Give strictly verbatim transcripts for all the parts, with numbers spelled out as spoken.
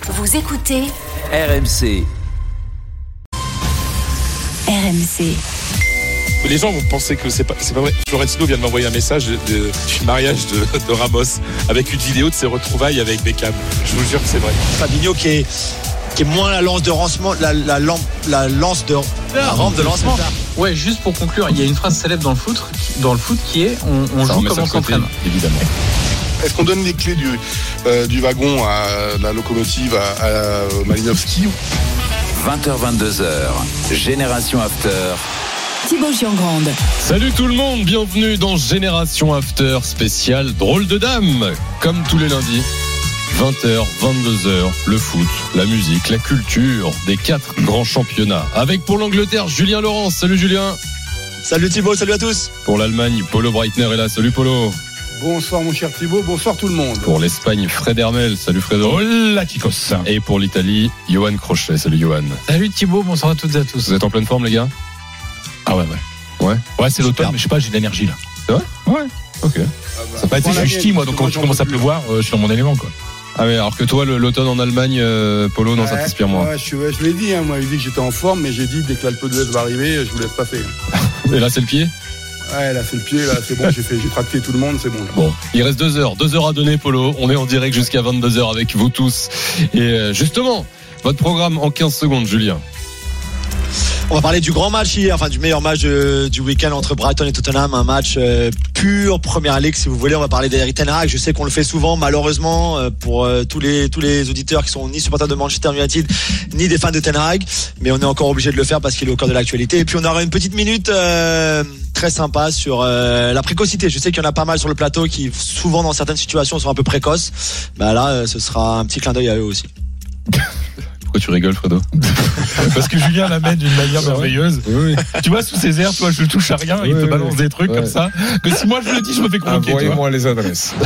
Vous écoutez R M C. R M C. Les gens vont penser que c'est pas, c'est pas vrai. Florentino vient de m'envoyer un message de, de, du mariage de, de Ramos avec une vidéo de ses retrouvailles avec Beckham. Je vous jure que c'est vrai. Fabinho qui est, qui est moins la lance de lancement, la, la, lampe, la lance de la rampe de lancement. Ouais, juste pour conclure, il y a une phrase célèbre dans le foot, dans le foot qui est on, on joue comme on s'entraîne. Évidemment. Est-ce qu'on donne les clés du, euh, du wagon à la locomotive à, à Malinowski? vingt heures vingt-deux heures, Génération After. Thibaut Giangrande. Salut tout le monde, bienvenue dans Génération After spécial Drôle de Dame. Comme tous les lundis, vingt heures, vingt-deux heures, le foot, la musique, la culture des quatre grands championnats. Avec pour l'Angleterre, Julien Laurence. Salut Julien. Salut Thibaut, salut à tous. Pour l'Allemagne, Polo Breitner est là. Salut Polo. Bonsoir mon cher Thibaut, bonsoir tout le monde. Pour l'Espagne, Fred Hermel. Salut Fredo. Hola chicos. Et pour l'Italie, Johan Crochet. Salut Johan. Salut Thibaut, bonsoir à toutes et à tous. Vous êtes en pleine forme les gars? Ah ouais, ouais. Ouais. Ouais, c'est l'automne, mais je sais pas, j'ai de l'énergie là. C'est vrai? Ouais. Ok. Ah bah, Ça n'a pas été, je suis ch'ti moi, donc quand tu commences à pleuvoir, euh, je suis dans mon élément quoi. Ah mais alors que toi, le, l'automne en Allemagne, euh, Polo, non, ouais, ça t'inspire moins. Ouais, je, ouais, je l'ai dit, hein, moi, il dit que j'étais en forme, mais j'ai dit dès que l'Alpe d'Huez va arriver, je vous laisse passer. Et là, c'est le pied? Ouais, là, c'est le pied, là, c'est bon, j'ai fait, j'ai tracté tout le monde, c'est bon. Là. Bon, il reste deux heures, deux heures à donner, Polo. On est en direct jusqu'à vingt-deux heures avec vous tous. Et euh, justement, votre programme en quinze secondes, Julien. On va parler du grand match hier, enfin du meilleur match de, du week-end entre Brighton et Tottenham, un match euh, pur Première Ligue si vous voulez. On va parler d'Erik ten Hag. Je sais qu'on le fait souvent, malheureusement euh, pour euh, tous les tous les auditeurs qui sont ni supporters de Manchester United ni des fans de Ten Hag, mais on est encore obligé de le faire parce qu'il est au cœur de l'actualité. Et puis on aura une petite minute euh, très sympa sur euh, la précocité. Je sais qu'il y en a pas mal sur le plateau qui souvent dans certaines situations sont un peu précoces. Bah là, euh, ce sera un petit clin d'œil à eux aussi. Pourquoi tu rigoles, Fredo? Parce que Julien l'amène d'une manière merveilleuse. Oui. Tu vois, sous ses airs, toi, je le touche à rien, Oui, il te oui, balance oui. des trucs Ouais. comme ça. Que si moi je le dis, je me fais convoquer. Envoyez-moi les adresses.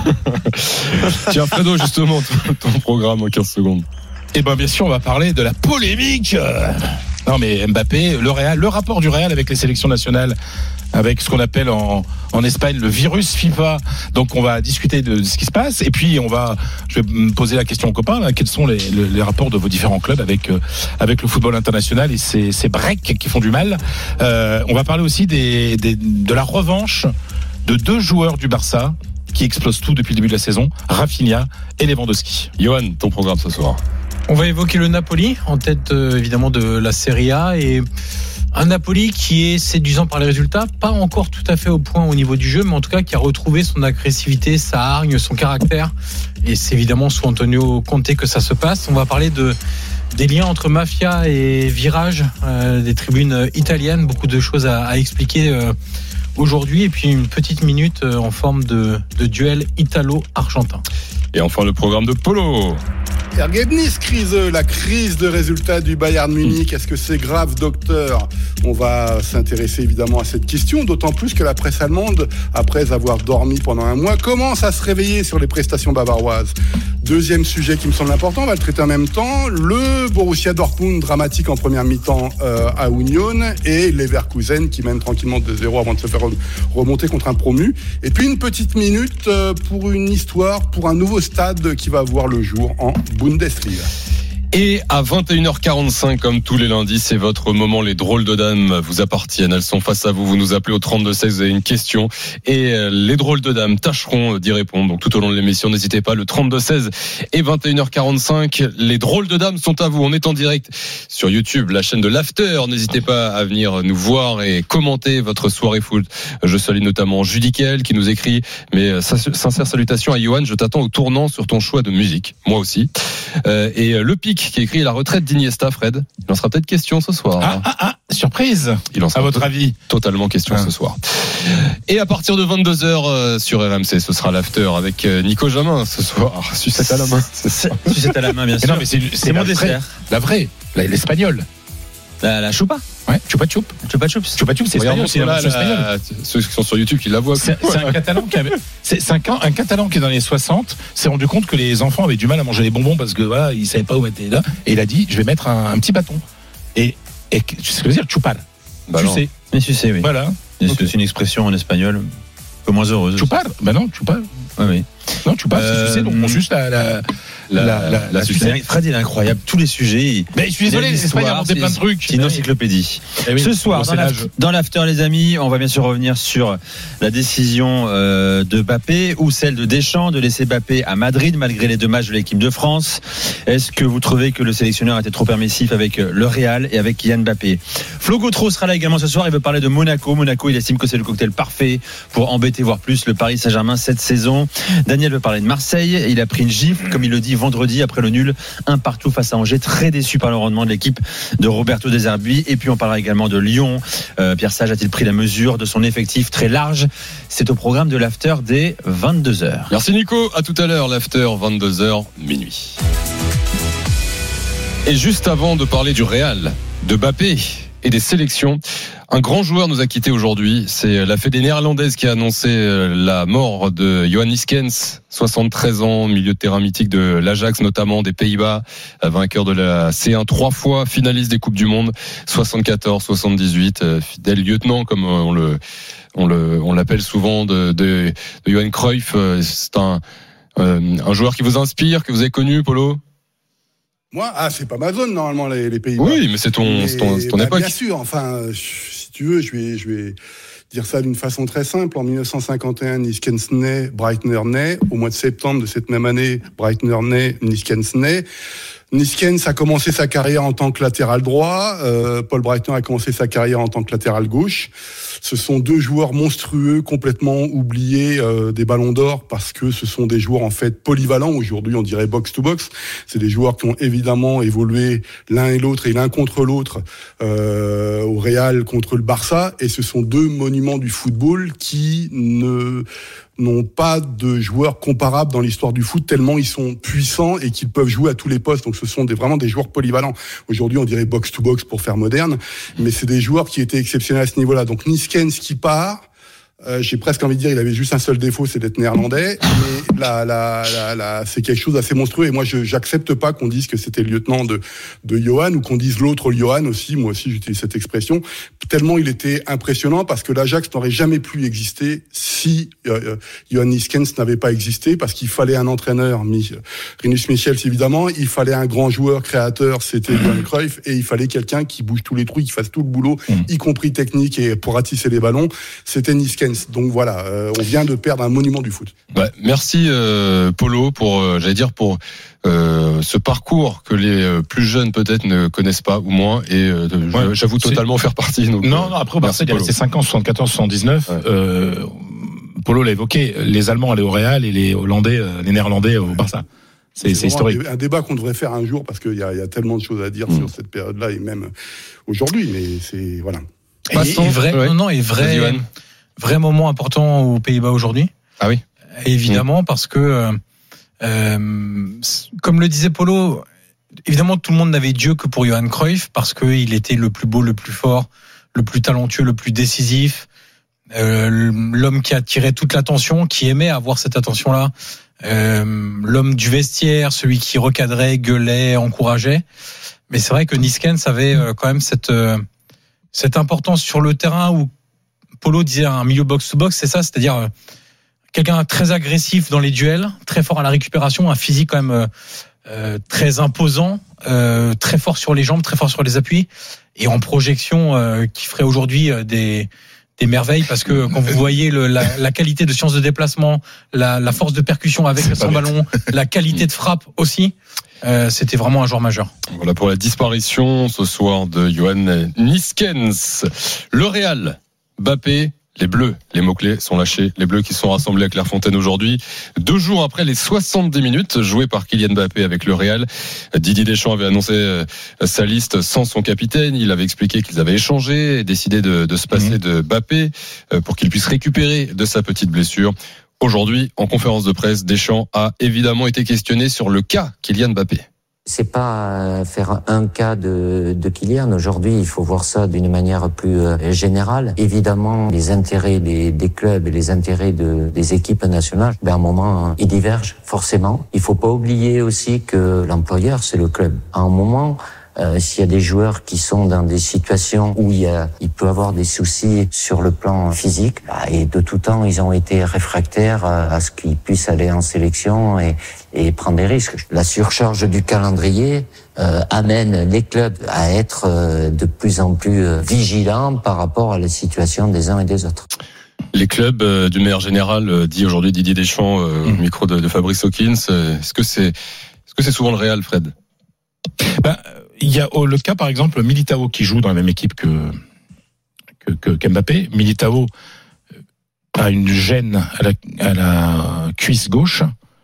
Tiens, Fredo, justement, ton, ton programme en quinze secondes. Et ben bien sûr, on va parler de la polémique. Euh, Non mais Mbappé, le Real, le rapport du Real avec les sélections nationales, avec ce qu'on appelle en, en Espagne le virus FIFA. Donc on va discuter de, de ce qui se passe et puis on va, je vais me poser la question aux copains là, quels sont les, les, les rapports de vos différents clubs avec euh, avec le football international et ces, ces breaks qui font du mal. Euh, on va parler aussi des, des de la revanche de deux joueurs du Barça qui explosent tout depuis le début de la saison, Rafinha et Lewandowski. Johan, ton programme ce soir. On va évoquer le Napoli, en tête euh, évidemment de la Serie A, et un Napoli qui est séduisant par les résultats, pas encore tout à fait au point au niveau du jeu, mais en tout cas qui a retrouvé son agressivité, sa hargne, son caractère, et c'est évidemment sous Antonio Conte que ça se passe. On va parler de des liens entre mafia et virage, euh, des tribunes italiennes, beaucoup de choses à, à expliquer euh, aujourd'hui, et puis une petite minute euh, en forme de, de duel italo-argentin. Et enfin le programme de Polo. Ergebnis crise, la crise de résultats du Bayern Munich. Est-ce que c'est grave, docteur? On va s'intéresser évidemment à cette question, d'autant plus que la presse allemande, après avoir dormi pendant un mois, commence à se réveiller sur les prestations bavaroises. Deuxième sujet qui me semble important, on va le traiter en même temps, le Borussia Dortmund dramatique en première mi-temps euh, à Union et Leverkusen qui mène tranquillement deux zéro avant de se faire remonter contre un promu. Et puis une petite minute euh, pour une histoire, pour un nouveau stade qui va voir le jour en Bundesliga. Et à vingt et une heures quarante-cinq, comme tous les lundis, c'est votre moment. Les drôles de dames vous appartiennent. Elles sont face à vous. Vous nous appelez au trente-deux seize, vous avez une question. Et les drôles de dames tâcheront d'y répondre. Donc tout au long de l'émission, n'hésitez pas. Le trente-deux seize et vingt et une heures quarante-cinq. Les drôles de dames sont à vous. On est en direct sur YouTube, la chaîne de l'After. N'hésitez pas à venir nous voir et commenter votre soirée foot. Je salue notamment Judicael qui nous écrit. Mais sincère salutations à Johan. Je t'attends au tournant sur ton choix de musique. Moi aussi. Euh, et le pic qui écrit la retraite d'Iniesta, Fred. Il en sera peut-être question ce soir. Ah ah ah, surprise. Il en sera à votre avis totalement question ah. ce soir. Et à partir de vingt-deux heures euh, sur R M C, ce sera l'after avec euh, Nico Jamin ce soir. Sucette à la main. Sucette à la main, bien sûr. Mais non, mais c'est, c'est, c'est mon dessert. La vraie, la, l'espagnol. La, la choupa. Ouais, chupa chup. Chupa chups. Chupa chups, c'est espagnol, c'est là, la, espagnol. Ceux qui sont sur YouTube qui la voient. C'est, c'est un catalan qui avait, c'est, c'est un, un catalan qui est dans les soixante s'est rendu compte que les enfants avaient du mal à manger les bonbons parce que voilà, ils savaient pas où mettre les là, et il a dit je vais mettre un, un petit bâton. Et, et tu sais ce que ça veut dire, chupar. Bah tu non. sais. Mais tu sais, oui. Voilà. Est-ce okay. que c'est une expression en espagnol un peu moins heureuse? Chupar. Bah non, chupar. Oui, oui. Non, tu passes, Euh, tu sais, donc on juste la, la, La- la, la, la sucette. Fred, il est incroyable. Tous les sujets. il- Mais je suis désolé, il y a l'Espagne a l'histoire, inventé plein de c'est- trucs. C'est une encyclopédie. Eh oui. Ce soir, Bon, dans, c'est la- l'âge. dans l'after, les amis, on va bien sûr revenir sur la décision euh, de Mbappé ou celle de Deschamps de laisser Mbappé à Madrid malgré les deux matchs de l'équipe de France. Est-ce que vous trouvez que le sélectionneur était trop permissif avec le Real et avec Kylian Mbappé? Flo Gautreau sera là également ce soir. Il veut parler de Monaco. Monaco, il estime que c'est le cocktail parfait pour embêter, voire plus, le Paris Saint-Germain cette saison. Daniel veut parler de Marseille. Il a pris une gifle, comme il le dit, vendredi après le nul, un partout face à Angers. Très déçu par le rendement de l'équipe de Roberto De Zerbi. Et puis on parlera également de Lyon. Euh, Pierre Sage a-t-il pris la mesure de son effectif très large? C'est au programme de l'after dès vingt-deux heures. Merci Nico, à tout à l'heure, l'after, vingt-deux heures, minuit. Et juste avant de parler du Real, de Mbappé et des sélections, un grand joueur nous a quittés aujourd'hui. C'est la Fédé néerlandaise qui a annoncé la mort de Johan Niskens, soixante-treize ans, milieu de terrain mythique de l'Ajax, notamment des Pays-Bas, vainqueur de la C un trois fois, finaliste des Coupes du Monde, soixante-quatorze, soixante-dix-huit, fidèle lieutenant comme on le, on le, on l'appelle souvent de, de, de Johan Cruyff. C'est un, un joueur qui vous inspire, que vous avez connu, Polo? Moi, ah, c'est pas ma zone, normalement, les, les Pays-Bas. Oui, mais c'est ton, Mais, c'est ton, c'est ton bah, époque. Bien sûr, enfin, si tu veux, je vais, je vais dire ça d'une façon très simple. En dix-neuf cent cinquante et un, Niskens naît, Breitner naît. Au mois de septembre de cette même année, Breitner naît, Niskens naît. Niskens a commencé sa carrière en tant que latéral droit. Euh, Paul Breitner a commencé sa carrière en tant que latéral gauche. Ce sont deux joueurs monstrueux, complètement oubliés euh, des Ballons d'Or parce que ce sont des joueurs en fait polyvalents. Aujourd'hui, on dirait box to box. C'est des joueurs qui ont évidemment évolué l'un et l'autre et l'un contre l'autre euh, au Real contre le Barça. Et ce sont deux monuments du football qui ne n'ont pas de joueurs comparables dans l'histoire du foot tellement ils sont puissants et qu'ils peuvent jouer à tous les postes. Donc ce sont des, vraiment des joueurs polyvalents. Aujourd'hui, on dirait box to box pour faire moderne, mais c'est des joueurs qui étaient exceptionnels à ce niveau-là. Donc Niskens qui part, euh, j'ai presque envie de dire, il avait juste un seul défaut, c'est d'être néerlandais. Mais la, la, la, la, c'est quelque chose d'assez monstrueux. Et moi, je j'accepte pas qu'on dise que c'était le lieutenant de de Johan ou qu'on dise l'autre Johan aussi. Moi aussi, j'utilise cette expression. Tellement il était impressionnant parce que l'Ajax n'aurait jamais pu exister si euh, Johan Niskens n'avait pas existé, parce qu'il fallait un entraîneur, Rinus Michels évidemment, il fallait un grand joueur créateur, c'était Johan Cruyff, et il fallait quelqu'un qui bouge tous les trous, qui fasse tout le boulot, mmh. y compris technique et pour ratisser les ballons, c'était Niskens. Donc voilà, euh, on vient de perdre un monument du foot. Bah, merci euh, Polo pour, euh, j'allais dire pour euh, ce parcours que les euh, plus jeunes peut-être ne connaissent pas ou moins, et euh, ouais, j'avoue totalement faire partie. Donc, non, non, après au Barça, il est resté cinq ans, soixante-quatorze soixante-dix-neuf. Ouais. Euh, Polo l'a évoqué, les Allemands allaient au Real et les Hollandais, les Néerlandais au Barça. C'est, c'est, c'est historique. Un débat qu'on devrait faire un jour parce qu'il y a, il y a tellement de choses à dire mmh. sur cette période-là et même aujourd'hui, mais c'est voilà. Et, et vrai, ouais. non, non, et vrai, vrai moment important aux Pays-Bas aujourd'hui. Ah oui. Évidemment, mmh. parce que euh, comme le disait Polo, évidemment tout le monde n'avait Dieu que pour Johan Cruyff parce qu'il était le plus beau, le plus fort, le plus talentueux, le plus décisif. Euh, l'homme qui attirait toute l'attention, qui aimait avoir cette attention-là, euh, l'homme du vestiaire, celui qui recadrait, gueulait, encourageait. Mais c'est vrai que Niskens avait euh, quand même cette euh, cette importance sur le terrain où Polo disait un milieu box-to-box, c'est ça, c'est-à-dire euh, quelqu'un très agressif dans les duels, très fort à la récupération, un physique quand même euh, euh, très imposant, euh, très fort sur les jambes, très fort sur les appuis, et en projection euh, qui ferait aujourd'hui euh, des des merveilles, parce que quand vous voyez le, la, la qualité de science de déplacement, la, la force de percussion avec son ballon, la qualité de frappe aussi, euh, c'était vraiment un joueur majeur. Voilà pour la disparition ce soir de Johan Niskens. Le Real, Mbappé, les Bleus, les mots-clés sont lâchés. Les Bleus qui sont rassemblés à Clairefontaine aujourd'hui. Deux jours après les soixante-dix minutes jouées par Kylian Mbappé avec le Real. Didier Deschamps avait annoncé sa liste sans son capitaine. Il avait expliqué qu'ils avaient échangé et décidé de, de se passer mmh. de Mbappé pour qu'il puisse récupérer de sa petite blessure. Aujourd'hui, en conférence de presse, Deschamps a évidemment été questionné sur le cas Kylian Mbappé. C'est pas faire un cas de, de Kylian. Aujourd'hui, il faut voir ça d'une manière plus générale. Évidemment, les intérêts des, des clubs et les intérêts de, des équipes nationales, ben à un moment, ils divergent forcément. Il faut pas oublier aussi que l'employeur, c'est le club. À un moment, Euh, s'il y a des joueurs qui sont dans des situations où il, y a, il peut avoir des soucis sur le plan physique, bah, et de tout temps, ils ont été réfractaires à, à ce qu'ils puissent aller en sélection et, et prendre des risques. La surcharge du calendrier euh, amène les clubs à être euh, de plus en plus euh, vigilants par rapport à la situation des uns et des autres. Les clubs, euh, d'une manière générale, euh, dit aujourd'hui Didier Deschamps, euh, mmh. au micro de, de Fabrice Hawkins, euh, est-ce que c'est, est-ce que c'est souvent le Real, Fred? Ben, il y a oh, le cas, par exemple, Militao qui joue dans la même équipe que, que, que qu'Mbappé. Militao a une gêne à la, à la cuisse gauche.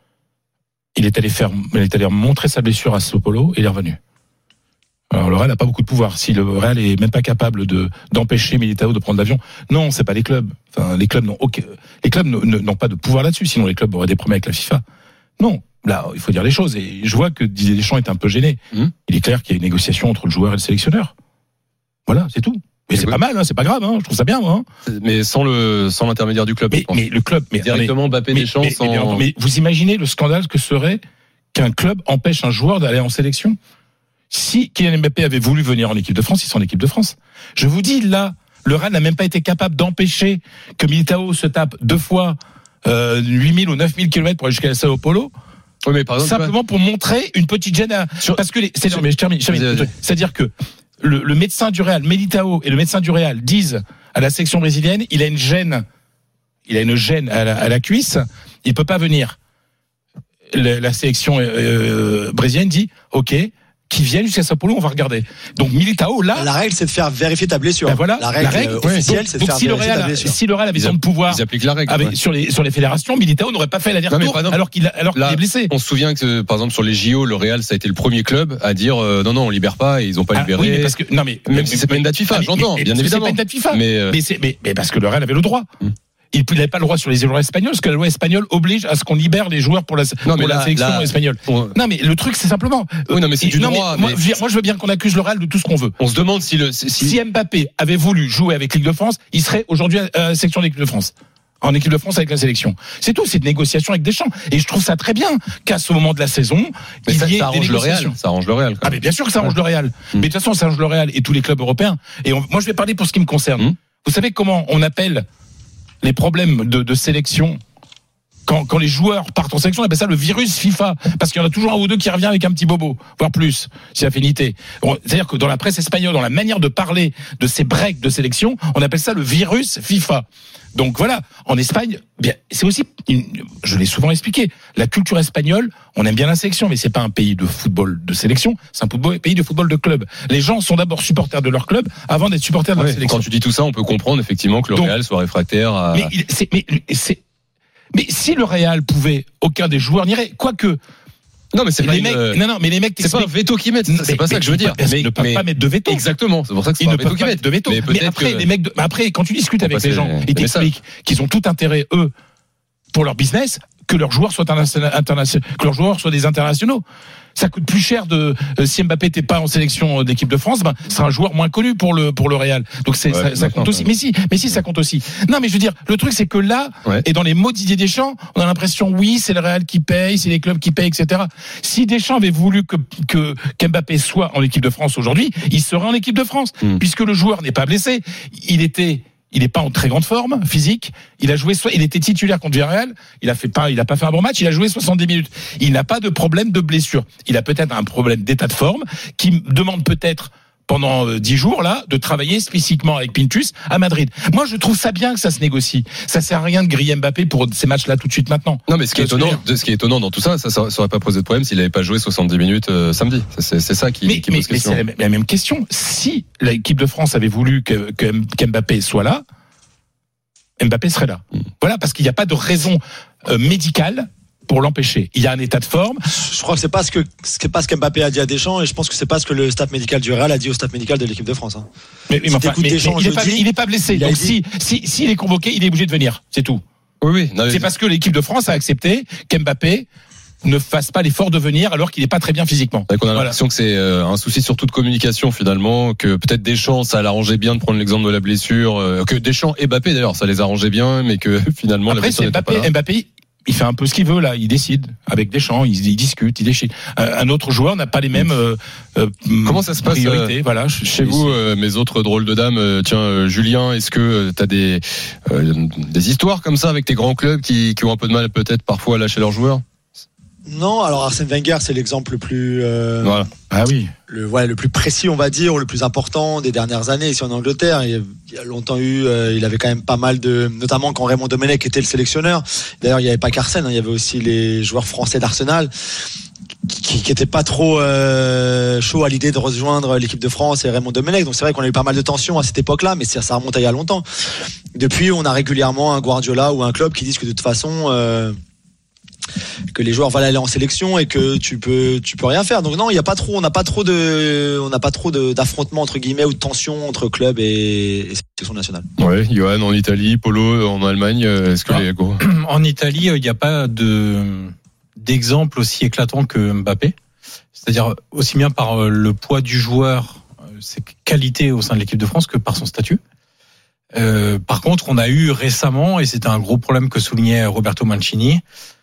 Il est allé faire, il est allé montrer sa blessure à Sao Paulo et il est revenu. Alors le Real n'a pas beaucoup de pouvoir. Si le Real est même pas capable de d'empêcher Militao de prendre l'avion, non, c'est pas les clubs. Enfin, les clubs n'ont aucun, les clubs n'ont pas de pouvoir là-dessus. Sinon, les clubs auraient des problèmes avec la FIFA. Non, là, il faut dire les choses. Et je vois que Didier Deschamps est un peu gêné. Mmh. Il est clair qu'il y a une négociation entre le joueur et le sélectionneur. Voilà, c'est tout. Mais c'est oui. pas mal, hein, c'est pas grave. Hein, je trouve ça bien, moi. Hein. Mais sans le sans l'intermédiaire du club. Mais, mais le club, mais directement Mbappé, Deschamps. Mais, sans... mais, mais, mais vous imaginez le scandale que serait qu'un club empêche un joueur d'aller en sélection? Si Kylian Mbappé avait voulu venir en équipe de France, il serait en équipe de France. Je vous dis, là, le Real n'a même pas été capable d'empêcher que Militao se tape deux fois euh, huit mille ou neuf mille kilomètres pour aller jusqu'à Sao Paulo. Oui, mais par exemple, simplement pour montrer une petite gêne à... Sur... Parce que les... c'est... Sur... mais je termine, je termine. Vas-y, vas-y. C'est-à-dire que le, le médecin du Real, Militao, et le médecin du Real disent à la section brésilienne, il a une gêne, il a une gêne à la, à la cuisse, il peut pas venir. La, la sélection euh, brésilienne dit, ok, qui viennent jusqu'à Sao Paulo, on va regarder. Donc Militao, là... La règle, c'est de faire vérifier ta blessure. Ben voilà, la règle, la règle euh, officielle, donc, c'est de donc faire si vérifier Real, ta blessure. Si le Real avait son pouvoir... Ils appliquent la règle. Avec, ouais. sur, les, sur les fédérations, Militao n'aurait pas fait l'aller-retour alors qu'il, a, alors qu'il là, est blessé. On se souvient que, par exemple, sur les J O, le Real, ça a été le premier club à dire euh, non, non, on libère pas et ils ont pas ah, libéré. Oui, mais parce que, non, mais, Même mais, si c'est pas une date FIFA, mais, j'entends, mais, bien mais évidemment. C'est pas une date FIFA. Mais, euh... mais, c'est, mais, mais parce que le Real avait le droit. Hum. Il n'avait pas le droit sur les joueurs espagnols, parce que la loi espagnole oblige à ce qu'on libère les joueurs pour la, non, pour la là, sélection là, espagnole. On... Non, mais le truc, c'est simplement. Oui, non, mais c'est du non, droit. Mais, mais... Moi, moi, je veux bien qu'on accuse le Real de tout ce qu'on veut. On se demande si le. Si, si Mbappé avait voulu jouer avec l'équipe de France, il serait aujourd'hui à la section de l'équipe de France. En équipe de France avec la sélection. C'est tout, c'est une négociation avec Deschamps. Et je trouve ça très bien qu'à ce moment de la saison, mais il ça, y ait ça arrange des négociations. Le Real. Ça arrange le Real. Ah, mais bien sûr que ça arrange ouais. le Real. Mmh. Mais de toute façon, ça arrange le Real et tous les clubs européens. Et on, moi, je vais parler pour ce qui me concerne. Mmh. Vous savez comment on appelle les problèmes de, de sélection quand, quand les joueurs partent en sélection, on appelle ça le virus FIFA, parce qu'il y en a toujours un ou deux qui revient avec un petit bobo, voire plus, si affinité. C'est-à-dire que dans la presse espagnole, dans la manière de parler de ces breaks de sélection, on appelle ça le virus FIFA. Donc voilà, en Espagne, bien, c'est aussi, une, je l'ai souvent expliqué, la culture espagnole, on aime bien la sélection, mais c'est pas un pays de football de sélection, c'est un pays de football de club. Les gens sont d'abord supporters de leur club avant d'être supporters de ouais, leur sélection. Quand tu dis tout ça, on peut comprendre effectivement que le Donc, Real soit réfractaire à... Mais c'est, mais c'est, mais si le Real pouvait, aucun des joueurs n'irait, quoique. Non, mais c'est pas les une... mecs, non, non, mais les mecs, c'est pas un veto qu'ils mettent, c'est, c'est pas ça que je veux dire. Mais ils ne peuvent pas mettre de veto. Exactement, c'est pour ça que c'est ils pas ne un veto peuvent pas mettre de veto. Mais, mais après, que... les mecs, de... après, quand tu discutes avec les gens, ils t'expliquent qu'ils ont tout intérêt, eux, pour leur business, que leurs joueurs soient internationaux, que leurs joueurs soient des internationaux. Ça coûte plus cher de euh, si Mbappé n'était pas en sélection d'équipe de France, ben c'est un joueur moins connu pour le pour le Real. Donc c'est ouais, ça, ça compte aussi. Mais si, mais si ça compte aussi. Non, mais je veux dire, le truc c'est que là ouais. et dans les mots de Didier Deschamps, on a l'impression oui, c'est le Real qui paye, c'est les clubs qui payent, et cetera. Si Deschamps avait voulu que que qu'Mbappé soit en équipe de France aujourd'hui, il serait en équipe de France mmh. puisque le joueur n'est pas blessé. Il était Il n'est pas en très grande forme physique. Il a joué, il était titulaire contre Villarreal. Il a fait pas, il a pas fait un bon match. Il a joué soixante-dix minutes. Il n'a pas de problème de blessure. Il a peut-être un problème d'état de forme qui demande peut-être pendant dix jours là de travailler spécifiquement avec Pintus à Madrid. Moi, je trouve ça bien que ça se négocie. Ça sert à rien de griller Mbappé pour ces matchs-là tout de suite maintenant. Non, mais ce qui est étonnant, ce qui est étonnant dans tout ça, ça, ça aurait pas posé de problème s'il n'avait pas joué soixante-dix minutes euh, samedi. C'est, c'est ça qui, mais, qui mais, pose question. Mais c'est la, la même question. Si l'équipe de France avait voulu que, que qu'Mbappé soit là, Mbappé serait là. Mmh. Voilà, parce qu'il n'y a pas de raison euh, médicale pour l'empêcher. Il y a un état de forme. Je crois que c'est pas ce que c'est pas ce qu'Mbappé a dit à Deschamps, et je pense que c'est pas ce que le staff médical du Real a dit au staff médical de l'équipe de France. Hein. Mais, mais, si enfin, mais, Deschamps, mais il, est pas, dis, il est pas blessé. Donc si si s'il est convoqué, il est obligé de venir. C'est tout. Oui, oui. Non, c'est mais... parce que l'équipe de France a accepté qu'Mbappé ne fasse pas l'effort de venir alors qu'il n'est pas très bien physiquement. C'est vrai qu'on a l'impression voilà. que c'est euh, un souci surtout de communication finalement, que peut-être Deschamps ça l'arrangeait bien de prendre l'exemple de la blessure, euh, que Deschamps et Mbappé d'ailleurs ça les arrangeait bien, mais que finalement après, la blessure c'est Mbappé, pas là. Mbappé il fait un peu ce qu'il veut là, il décide avec Deschamps, il, il discute, il décide. Euh, un autre joueur n'a pas les mêmes euh, euh, Comment ça se passe priorités, euh, voilà, chez vous, euh, mes autres drôles de dames. euh, Tiens, euh, Julien, est-ce que tu as des euh, des histoires comme ça avec tes grands clubs qui, qui ont un peu de mal peut-être parfois à lâcher leurs joueurs? Non, alors Arsène Wenger, c'est l'exemple le plus, euh, Voilà. Ah oui. le, ouais, le plus précis, on va dire, ou le plus important des dernières années ici en Angleterre. Il y a, il y a longtemps eu, euh, il avait quand même pas mal de, notamment quand Raymond Domenech était le sélectionneur. D'ailleurs, il n'y avait pas qu'Arsène, hein, il y avait aussi les joueurs français d'Arsenal qui, qui étaient pas trop euh, chauds à l'idée de rejoindre l'équipe de France et Raymond Domenech. Donc c'est vrai qu'on a eu pas mal de tensions à cette époque-là, mais ça, ça remonte à il y a longtemps. Depuis, on a régulièrement un Guardiola ou un club qui disent que de toute façon. Euh, que les joueurs veulent aller en sélection et que tu peux tu peux rien faire. Donc non, il y a pas trop, on n'a pas trop de on n'a pas trop de, d'affrontements entre guillemets ou de tensions entre clubs et, et sélection nationale. Ouais, Johan en Italie, Polo en Allemagne, est-ce que Ah. les gros... En Italie, il n'y a pas de d'exemple aussi éclatant que Mbappé. C'est-à-dire aussi bien par le poids du joueur, ses qualités au sein de l'équipe de France, que par son statut. Euh, par contre, on a eu récemment, et c'était un gros problème que soulignait Roberto Mancini,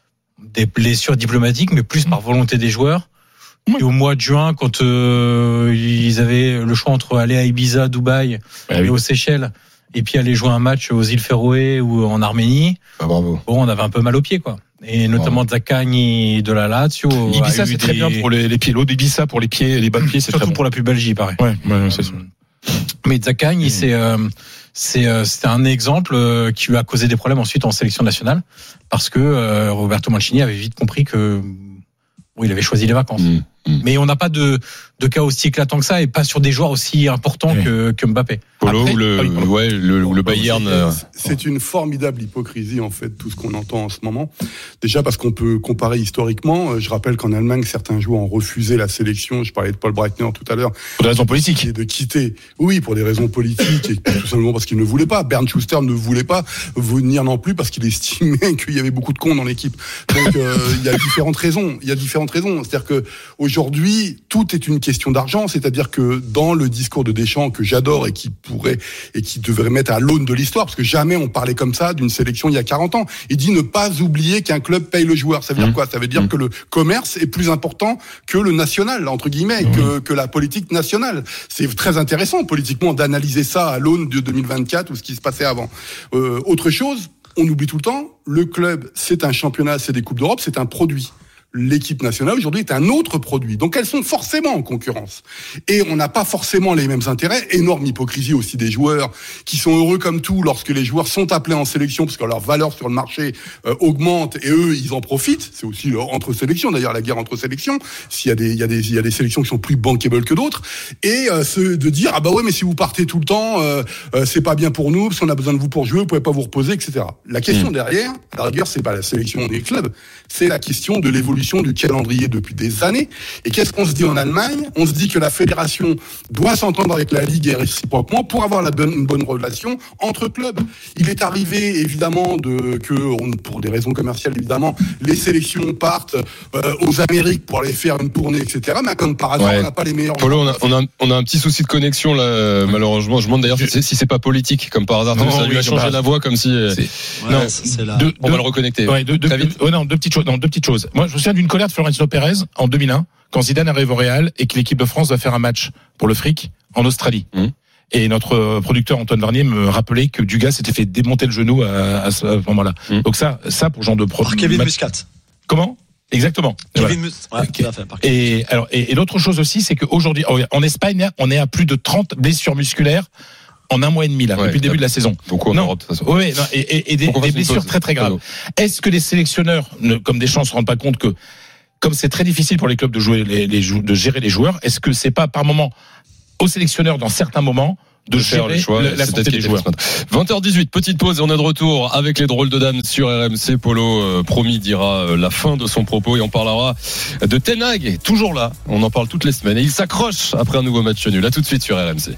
des blessures diplomatiques, mais plus par volonté des joueurs. Et au mois de juin, quand euh, ils avaient le choix entre aller à Ibiza, Dubaï Ah et oui. aux Seychelles, et puis aller jouer un match aux îles Féroé ou en Arménie, Ah, bravo. bon, on avait un peu mal aux pieds, quoi. Et notamment Zaccagni de la Lazio. Ibiza, a eu c'est très des- bien pour les, les pieds. L'eau d'Ibiza pour les pieds, les bas de pieds, c'est très surtout bon. pour la pubalgie, pareil. Ouais, ouais, c'est ça. Mais Zaccagni, Mmh. c'est euh, c'est euh, c'était un exemple euh, qui lui a causé des problèmes ensuite en sélection nationale parce que euh, Roberto Mancini avait vite compris que oui, il avait choisi les vacances. Mmh, mmh. Mais on n'a pas de de cas aussi éclatants que ça et pas sur des joueurs aussi importants Oui. que que Mbappé. Polo Après- ou le, ah oui, pardon. ouais, le, ou le Bayern. euh, C'est c'est une formidable hypocrisie, en fait, tout ce qu'on entend en ce moment. Déjà parce qu'on peut comparer historiquement. Euh, Je rappelle qu'en Allemagne, certains joueurs ont refusé la sélection. Je parlais de Paul Breitner tout à l'heure. Pour des raisons politiques. Et de quitter. Oui, pour des raisons politiques et tout simplement parce qu'il ne voulait pas. Bernd Schuster ne voulait pas venir non plus parce qu'il estimait qu'il y avait beaucoup de cons dans l'équipe. Donc euh, il y a différentes raisons. Il y a différentes raisons. C'est-à-dire que aujourd'hui, tout est une question d'argent. C'est-à-dire que dans le discours de Deschamps que j'adore et qui pourrait et qui devrait mettre à l'aune de l'histoire, parce que jamais on parlait comme ça d'une sélection il y a quarante ans. Il dit ne pas oublier qu'un club paye le joueur. Ça veut dire Mmh. quoi? Ça veut dire Mmh. que le commerce est plus important que le national, entre guillemets, Mmh. que, que la politique nationale. C'est très intéressant politiquement d'analyser ça à l'aune de deux mille vingt-quatre ou ce qui se passait avant. Euh, autre chose, on oublie tout le temps, le club, c'est un championnat, c'est des Coupes d'Europe, c'est un produit. L'équipe nationale aujourd'hui est un autre produit. Donc elles sont forcément en concurrence. Et on n'a pas forcément les mêmes intérêts. Énorme hypocrisie aussi des joueurs qui sont heureux comme tout lorsque les joueurs sont appelés en sélection parce que leur valeur sur le marché euh, augmente et eux ils en profitent. C'est aussi leur entre sélections d'ailleurs, la guerre entre sélections. S'il y a des il y a des il y a des sélections qui sont plus bankable que d'autres et euh, ce, de dire ah bah ouais mais si vous partez tout le temps euh, euh, c'est pas bien pour nous parce qu'on a besoin de vous pour jouer, vous pouvez pas vous reposer et cetera. La question mmh. derrière, à la rigueur c'est pas la sélection des clubs, c'est la question de l'évolution du calendrier depuis des années. Et qu'est-ce qu'on se dit en Allemagne? On se dit que la fédération doit s'entendre avec la Ligue et réciproquement pour avoir la bonne, une bonne relation entre clubs. Il est arrivé évidemment de, que, on, pour des raisons commerciales évidemment, les sélections partent euh, aux Amériques pour aller faire une tournée, et cetera. Mais comme par hasard, Ouais. on n'a pas les meilleurs. Polo, on a, on, a, on a un petit souci de connexion là, malheureusement. Je me demande d'ailleurs si c'est, si c'est pas politique, comme par hasard. Non, ça oui, lui a changé bah, la voix comme si. euh, c'est- Ouais, Non, ça, c'est la... Deux- on deux- va le reconnecter. Ouais, deux, deux, Très vite. deux- oh non, deux petites choses. Non, deux petites choses. Moi, je me souviens d'une colère de Florentino Pérez en deux mille un, quand Zidane arrive au Real et que l'équipe de France va faire un match pour le fric en Australie. Mmh. Et notre euh, producteur Antoine Varnier me rappelait que Dugas s'était fait démonter le genou à, à ce à ce moment-là. Mmh. Donc ça, ça pour ce genre de pro- Par Kevin match- Muscat. Comment? Exactement. Et voilà. Kevin Mus... ouais, Ok. tout à fait, par Kevin. Et alors, et, et l'autre chose aussi, c'est qu'aujourd'hui, oh, en Espagne, on est à plus de trente blessures musculaires en un mois et demi là, Ouais, depuis le début de la saison. Beaucoup en Non. Europe, de toute façon. Oui, non, et, et, et des, Faut qu'on fasse des une blessures pause. très très graves. Pardon. Est-ce que les sélectionneurs, ne, comme Deschamps, se rendent pas compte que, comme c'est très difficile pour les clubs de jouer, les, les, jou- de gérer les joueurs, est-ce que c'est pas par moment aux sélectionneurs dans certains moments de, de faire gérer les choix, le- la c'est santé peut-être des qui joueurs? était ce matin. vingt heures dix-huit, petite pause et on est de retour avec les drôles de dames sur R M C. Polo, euh, promis, dira euh, la fin de son propos et on parlera de Ten Hag, toujours là. On en parle toutes les semaines et il s'accroche après un nouveau match nul. À tout de suite sur R M C.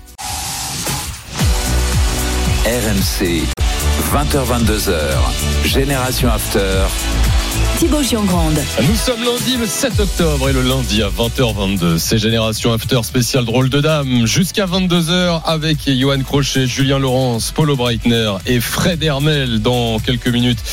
R M C, vingt heures vingt-deux heures, Génération After. Thibaut Giangrande. Nous sommes lundi le sept octobre et le lundi à vingt heures vingt-deux. C'est Génération After spécial drôle de dame jusqu'à vingt-deux heures avec Johan Crochet, Julien Laurence, Polo Breitner et Fred Hermel. Dans quelques minutes,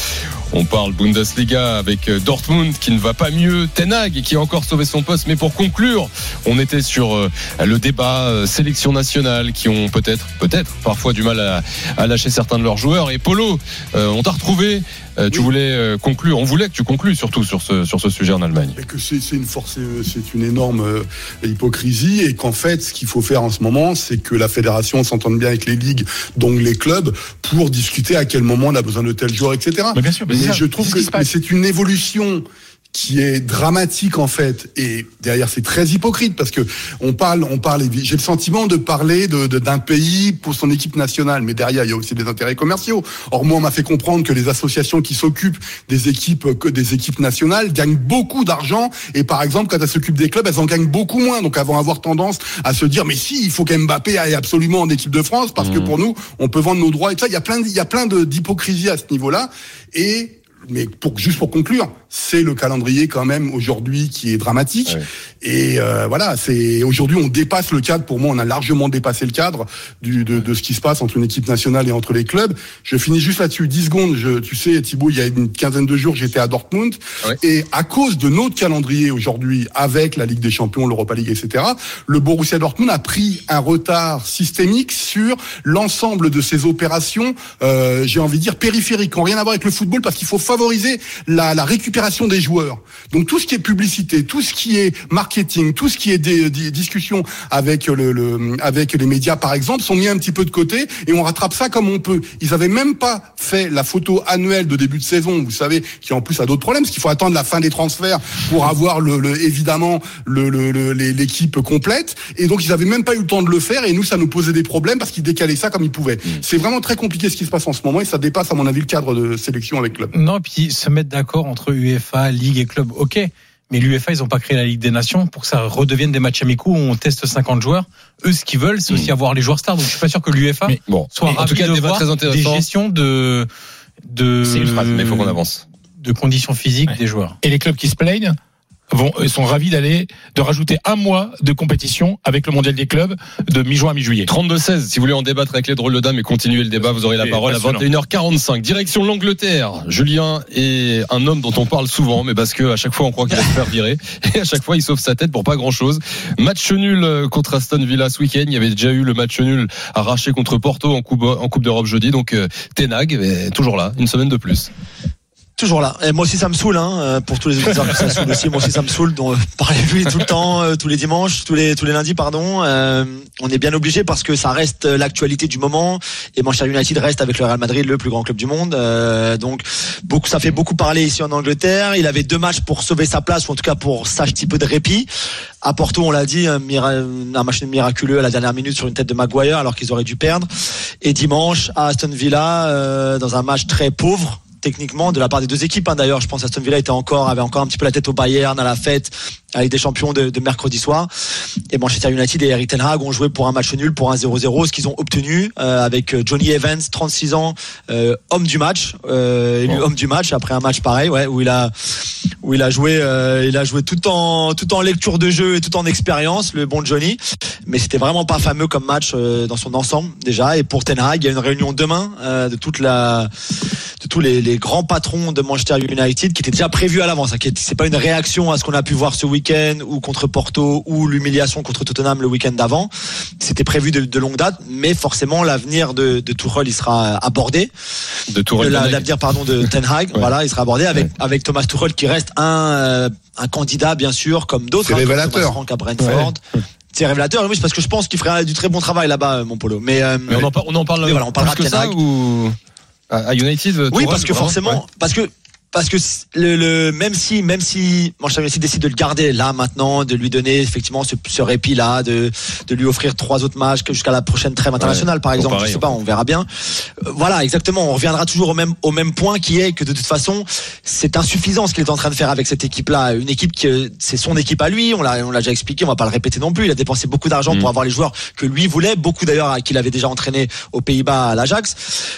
On parle Bundesliga avec Dortmund qui ne va pas mieux, Ten Hag qui a encore sauvé son poste. Mais pour conclure, on était sur le débat sélection nationale qui ont peut-être, peut-être parfois du mal à, à lâcher certains de leurs joueurs. Et Polo, on t'a retrouvé. Euh, tu oui. voulais euh, conclure, on voulait que tu conclues surtout sur ce, sur ce sujet en Allemagne. Et que c'est, c'est une force, c'est une énorme euh, hypocrisie et qu'en fait, ce qu'il faut faire en ce moment, c'est que la fédération s'entende bien avec les ligues, donc les clubs, pour discuter à quel moment on a besoin de tels joueurs, et cetera. Mais bien sûr, mais mais ça, je trouve que mais c'est une évolution qui est dramatique en fait, et derrière c'est très hypocrite parce que on parle, on parle, j'ai le sentiment de parler de, de, d'un pays pour son équipe nationale, mais derrière il y a aussi des intérêts commerciaux. Or moi on m'a fait comprendre que les associations qui s'occupent des équipes, que des équipes nationales gagnent beaucoup d'argent, et par exemple quand elles s'occupent des clubs, elles en gagnent beaucoup moins, donc elles vont avoir tendance à se dire mais si, il faut qu'Mbappé aille absolument en équipe de France parce mmh. que pour nous on peut vendre nos droits et tout ça. Il y a plein, il y a plein de, d'hypocrisie à ce niveau-là. Et mais pour, juste pour conclure, c'est le calendrier quand même aujourd'hui qui est dramatique. Ouais. Et euh, voilà, c'est aujourd'hui on dépasse le cadre. Pour moi, on a largement dépassé le cadre du, de, de ce qui se passe entre une équipe nationale et entre les clubs. Je finis juste là-dessus, dix secondes. Je, tu sais, Thibaut, il y a une quinzaine de jours, j'étais à Dortmund. Ouais. Et à cause de notre calendrier aujourd'hui, avec la Ligue des Champions, l'Europa League, et cetera, le Borussia Dortmund a pris un retard systémique sur l'ensemble de ses opérations, euh, j'ai envie de dire périphériques, qui n'ont rien à voir avec le football, parce qu'il faut favoriser la, la récupération des joueurs. Donc tout ce qui est publicité, tout ce qui est marketing, tout ce qui est des, des discussions avec le, le avec les médias par exemple, sont mis un petit peu de côté et on rattrape ça comme on peut. Ils avaient même pas fait la photo annuelle de début de saison, vous savez, qui en plus a d'autres problèmes, parce qu'il faut attendre la fin des transferts pour avoir le, le évidemment le, le, le l'équipe complète. Et donc ils avaient même pas eu le temps de le faire et nous ça nous posait des problèmes parce qu'ils décalaient ça comme ils pouvaient. Mmh. C'est vraiment très compliqué ce qui se passe en ce moment et ça dépasse à mon avis le cadre de sélection avec club. Non, puis se mettre d'accord entre UEFA, Ligue et club, ok. Mais l'UEFA, ils n'ont pas créé la Ligue des Nations pour que ça redevienne des matchs amicaux où on teste cinquante joueurs. Eux, ce qu'ils veulent, c'est aussi mmh. avoir les joueurs stars. Donc, je suis pas sûr que l'UEFA bon, soit ravi de voir des gestions de, de, c'est une phrase, mais il faut qu'on avance. De conditions physiques ouais. des joueurs. Et les clubs qui se plaignent vont, sont ravis d'aller, de rajouter un mois de compétition avec le mondial des clubs de mi-juin à mi-juillet. trente-deux seize, si vous voulez en débattre avec les drôles de dames et continuer le débat, vous aurez la et parole à vingt et une heures quarante-cinq. Direction l'Angleterre. Julien est un homme dont on parle souvent, mais parce que à chaque fois on croit qu'il va se faire virer. Et à chaque fois il sauve sa tête pour pas grand chose. Match nul contre Aston Villa ce week-end. Il y avait déjà eu le match nul arraché contre Porto en Coupe, en Coupe d'Europe jeudi. Donc, Ten Hag est toujours là. Une semaine de plus. Toujours là. Et moi aussi ça me saoule, hein, pour tous les auditeurs ça saoule aussi. Moi aussi ça me saoule. Donc parler de lui tout le temps, euh, tous les dimanches, tous les tous les lundis, pardon. Euh, on est bien obligé parce que ça reste l'actualité du moment. Et Manchester United reste avec le Real Madrid le plus grand club du monde. Euh, donc beaucoup, ça fait beaucoup parler ici en Angleterre. Il avait deux matchs pour sauver sa place ou en tout cas pour ça un petit peu de répit. À Porto, on l'a dit, un, mira- un match miraculeux à la dernière minute sur une tête de Maguire alors qu'ils auraient dû perdre. Et dimanche à Aston Villa, euh, dans un match très pauvre. Techniquement, de la part des deux équipes, hein, d'ailleurs, je pense Aston Villa était encore, avait encore un petit peu la tête au Bayern à la fête avec des champions de, de mercredi soir. Et Manchester United et Erik ten Hag ont joué pour un match nul, pour un zéro zéro, ce qu'ils ont obtenu euh, avec Johnny Evans, trente-six ans, euh, homme du match, euh, élu bon. homme du match après un match pareil, ouais, où il a où il a joué, euh, il a joué tout en tout en lecture de jeu et tout en expérience, le bon Johnny. Mais c'était vraiment pas fameux comme match euh, dans son ensemble déjà. Et pour Ten Hag, il y a une réunion demain euh, de toute la de tous les, les grands patrons de Manchester United qui était déjà prévu à l'avance. Hein, qui est, c'est pas une réaction à ce qu'on a pu voir ce week-end ou contre Porto ou l'humiliation contre Tottenham le week-end d'avant. C'était prévu de, de longue date, mais forcément l'avenir de, de Tuchel il sera abordé. De Tuchel, la, l'avenir pardon de Ten Hag, ouais. Voilà, il sera abordé avec ouais. avec Thomas Tuchel qui reste un euh, un candidat bien sûr comme d'autres. C'est hein, révélateur. Comme à Brentford. Ouais. C'est révélateur, oui, c'est parce que je pense qu'il ferait du très bon travail là-bas, mon Polo. Mais, euh, mais on, en, on en parle. Mais voilà, on parlera plus que de Ten Hag. Ça ou à United. Oui, parce que forcément, ouais. parce que parce que le, le même si même si Manchester United décide de le garder là maintenant, de lui donner effectivement ce, ce répit là, de de lui offrir trois autres matchs jusqu'à la prochaine trêve internationale ouais, par exemple, pareil, je sais pas, on verra bien. Euh, voilà, exactement, on reviendra toujours au même au même point qui est que de toute façon, c'est insuffisant ce qu'il est en train de faire avec cette équipe là, une équipe qui c'est son équipe à lui, on l'a on l'a déjà expliqué, on va pas le répéter non plus, il a dépensé beaucoup d'argent mmh. pour avoir les joueurs que lui voulait, beaucoup d'ailleurs qu'il avait déjà entraîné aux Pays-Bas à l'Ajax.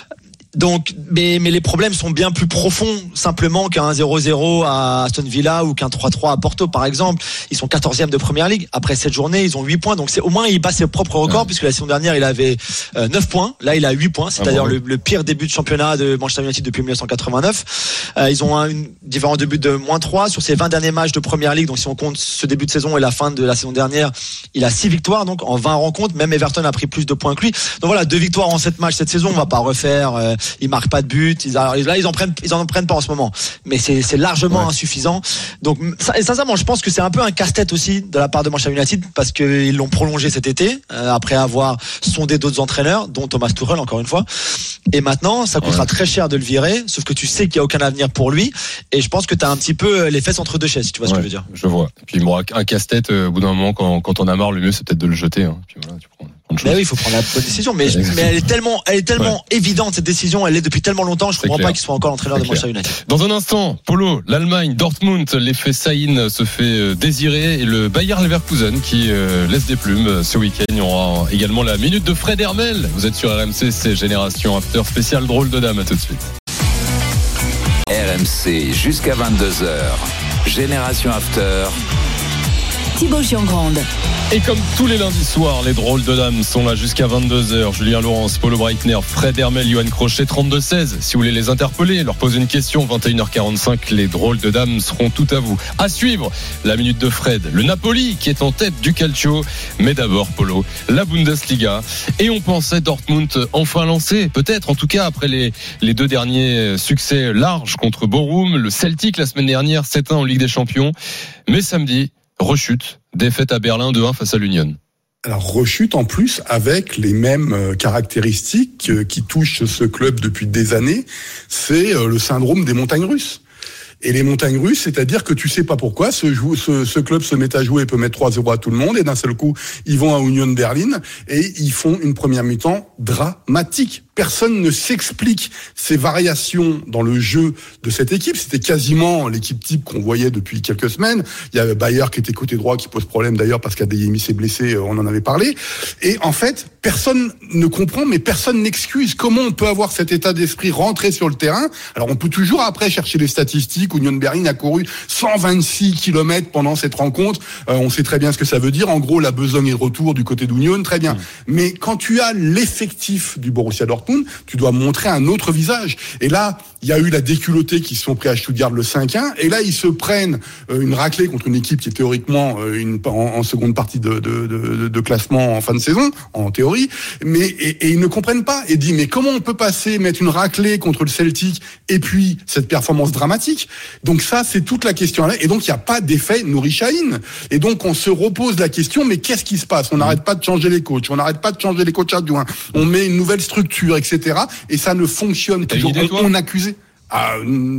Donc, mais, mais les problèmes sont bien plus profonds simplement qu'un zéro zéro à Aston Villa ou qu'un trois trois à Porto, par exemple. Ils sont quatorzième de Première Ligue. Après cette journée, ils ont huit points. Donc, c'est au moins, il bat ses propres records, ouais. puisque la saison dernière, il avait euh, neuf points. Là, il a huit points. C'est ah d'ailleurs bon, le, le pire début de championnat de Manchester United depuis dix-neuf cent quatre-vingt-neuf. Euh, ils ont un, une différence de but de moins trois sur ces vingt derniers matchs de Première Ligue. Donc, si on compte ce début de saison et la fin de la saison dernière, il a six victoires. Donc, en vingt rencontres, même Everton a pris plus de points que lui. Donc voilà, deux victoires en sept matchs cette saison. On va pas refaire. Euh, ils marquent pas de but. Ils, alors, là, ils en prennent, ils en prennent pas en ce moment. Mais c'est, c'est largement ouais. insuffisant. Donc, ça, et sincèrement, je pense que c'est un peu un casse-tête aussi de la part de Manchester United parce qu'ils l'ont prolongé cet été euh, après avoir sondé d'autres entraîneurs, dont Thomas Tuchel encore une fois. Et maintenant, ça coûtera ouais. très cher de le virer. Sauf que tu sais qu'il y a aucun avenir pour lui. Et je pense que tu as un petit peu les fesses entre deux chaises, si tu vois ouais, ce que je veux dire. Je vois. Et puis, bon, un casse-tête, euh, au bout d'un moment, quand, quand on a marre, le mieux, c'est peut-être de le jeter. Hein. Puis voilà, tu prends. Mais oui, il faut prendre la bonne décision. Mais, mais elle est tellement, elle est tellement ouais. évidente, cette décision. Elle est depuis tellement longtemps. Je ne comprends clair. pas qu'il soit encore l'entraîneur de Manchester United. Dans un instant, Polo, l'Allemagne, Dortmund, l'effet Saïn se fait désirer et le Bayer Leverkusen qui euh, laisse des plumes ce week-end. Il y aura également la minute de Fred Hermel. Vous êtes sur R M C, c'est Génération After spécial drôle de dame. À tout de suite. R M C jusqu'à vingt-deux heures. Génération After. Thibaut Giangrande. Et comme tous les lundis soirs, les drôles de dames sont là jusqu'à vingt-deux heures. Julien Laurence, Polo Breitner, Fred Hermel, Johan Crochet, trente-deux seize. Si vous voulez les interpeller, leur poser une question, vingt et une heures quarante-cinq, les drôles de dames seront tout à vous. À suivre, la minute de Fred, le Napoli qui est en tête du Calcio. Mais d'abord, Polo, la Bundesliga. Et on pensait Dortmund enfin lancé, peut-être en tout cas après les, les deux derniers succès larges contre Bochum, le Celtic la semaine dernière, sept un en Ligue des Champions. Mais samedi, rechute, défaite à Berlin deux un face à l'Union. Alors rechute en plus avec les mêmes caractéristiques qui touchent ce club depuis des années, c'est le syndrome des montagnes russes. Et les montagnes russes, c'est-à-dire que tu sais pas pourquoi ce, ce, ce club se met à jouer et peut mettre trois zéro à tout le monde et d'un seul coup, ils vont à Union Berlin et ils font une première mi-temps dramatique. Personne ne s'explique ces variations dans le jeu de cette équipe. C'était quasiment l'équipe type qu'on voyait depuis quelques semaines. Il y avait Bayer qui était côté droit, qui pose problème d'ailleurs parce qu'Adeyemi s'est blessé, on en avait parlé. Et en fait, personne ne comprend, mais personne n'excuse comment on peut avoir cet état d'esprit rentré sur le terrain. Alors on peut toujours après chercher les statistiques. Union Berlin a couru cent vingt-six kilomètres pendant cette rencontre. Euh, on sait très bien ce que ça veut dire. En gros, la besogne est de retour du côté d'Union, très bien. Mmh. Mais quand tu as l'effectif du Borussia Dortmund, tu dois montrer un autre visage. Et là, il y a eu la déculottée qui se sont pris à Stuttgart le cinq un. Et là, ils se prennent euh, une raclée contre une équipe qui est théoriquement euh, une, en, en seconde partie de, de, de, de classement en fin de saison, en théorie. Mais et, et ils ne comprennent pas. Et disent, mais comment on peut passer, mettre une raclée contre le Celtic et puis cette performance dramatique? Donc ça, c'est toute la question. Et donc, il n'y a pas d'effet Nouri Sahin. Et donc, on se repose la question, mais qu'est-ce qui se passe? On n'arrête pas de changer les coachs, on n'arrête pas de changer les coachs adjoints, on met une nouvelle structure, et cetera. Et ça ne fonctionne toujours. On, on accuse. Ah,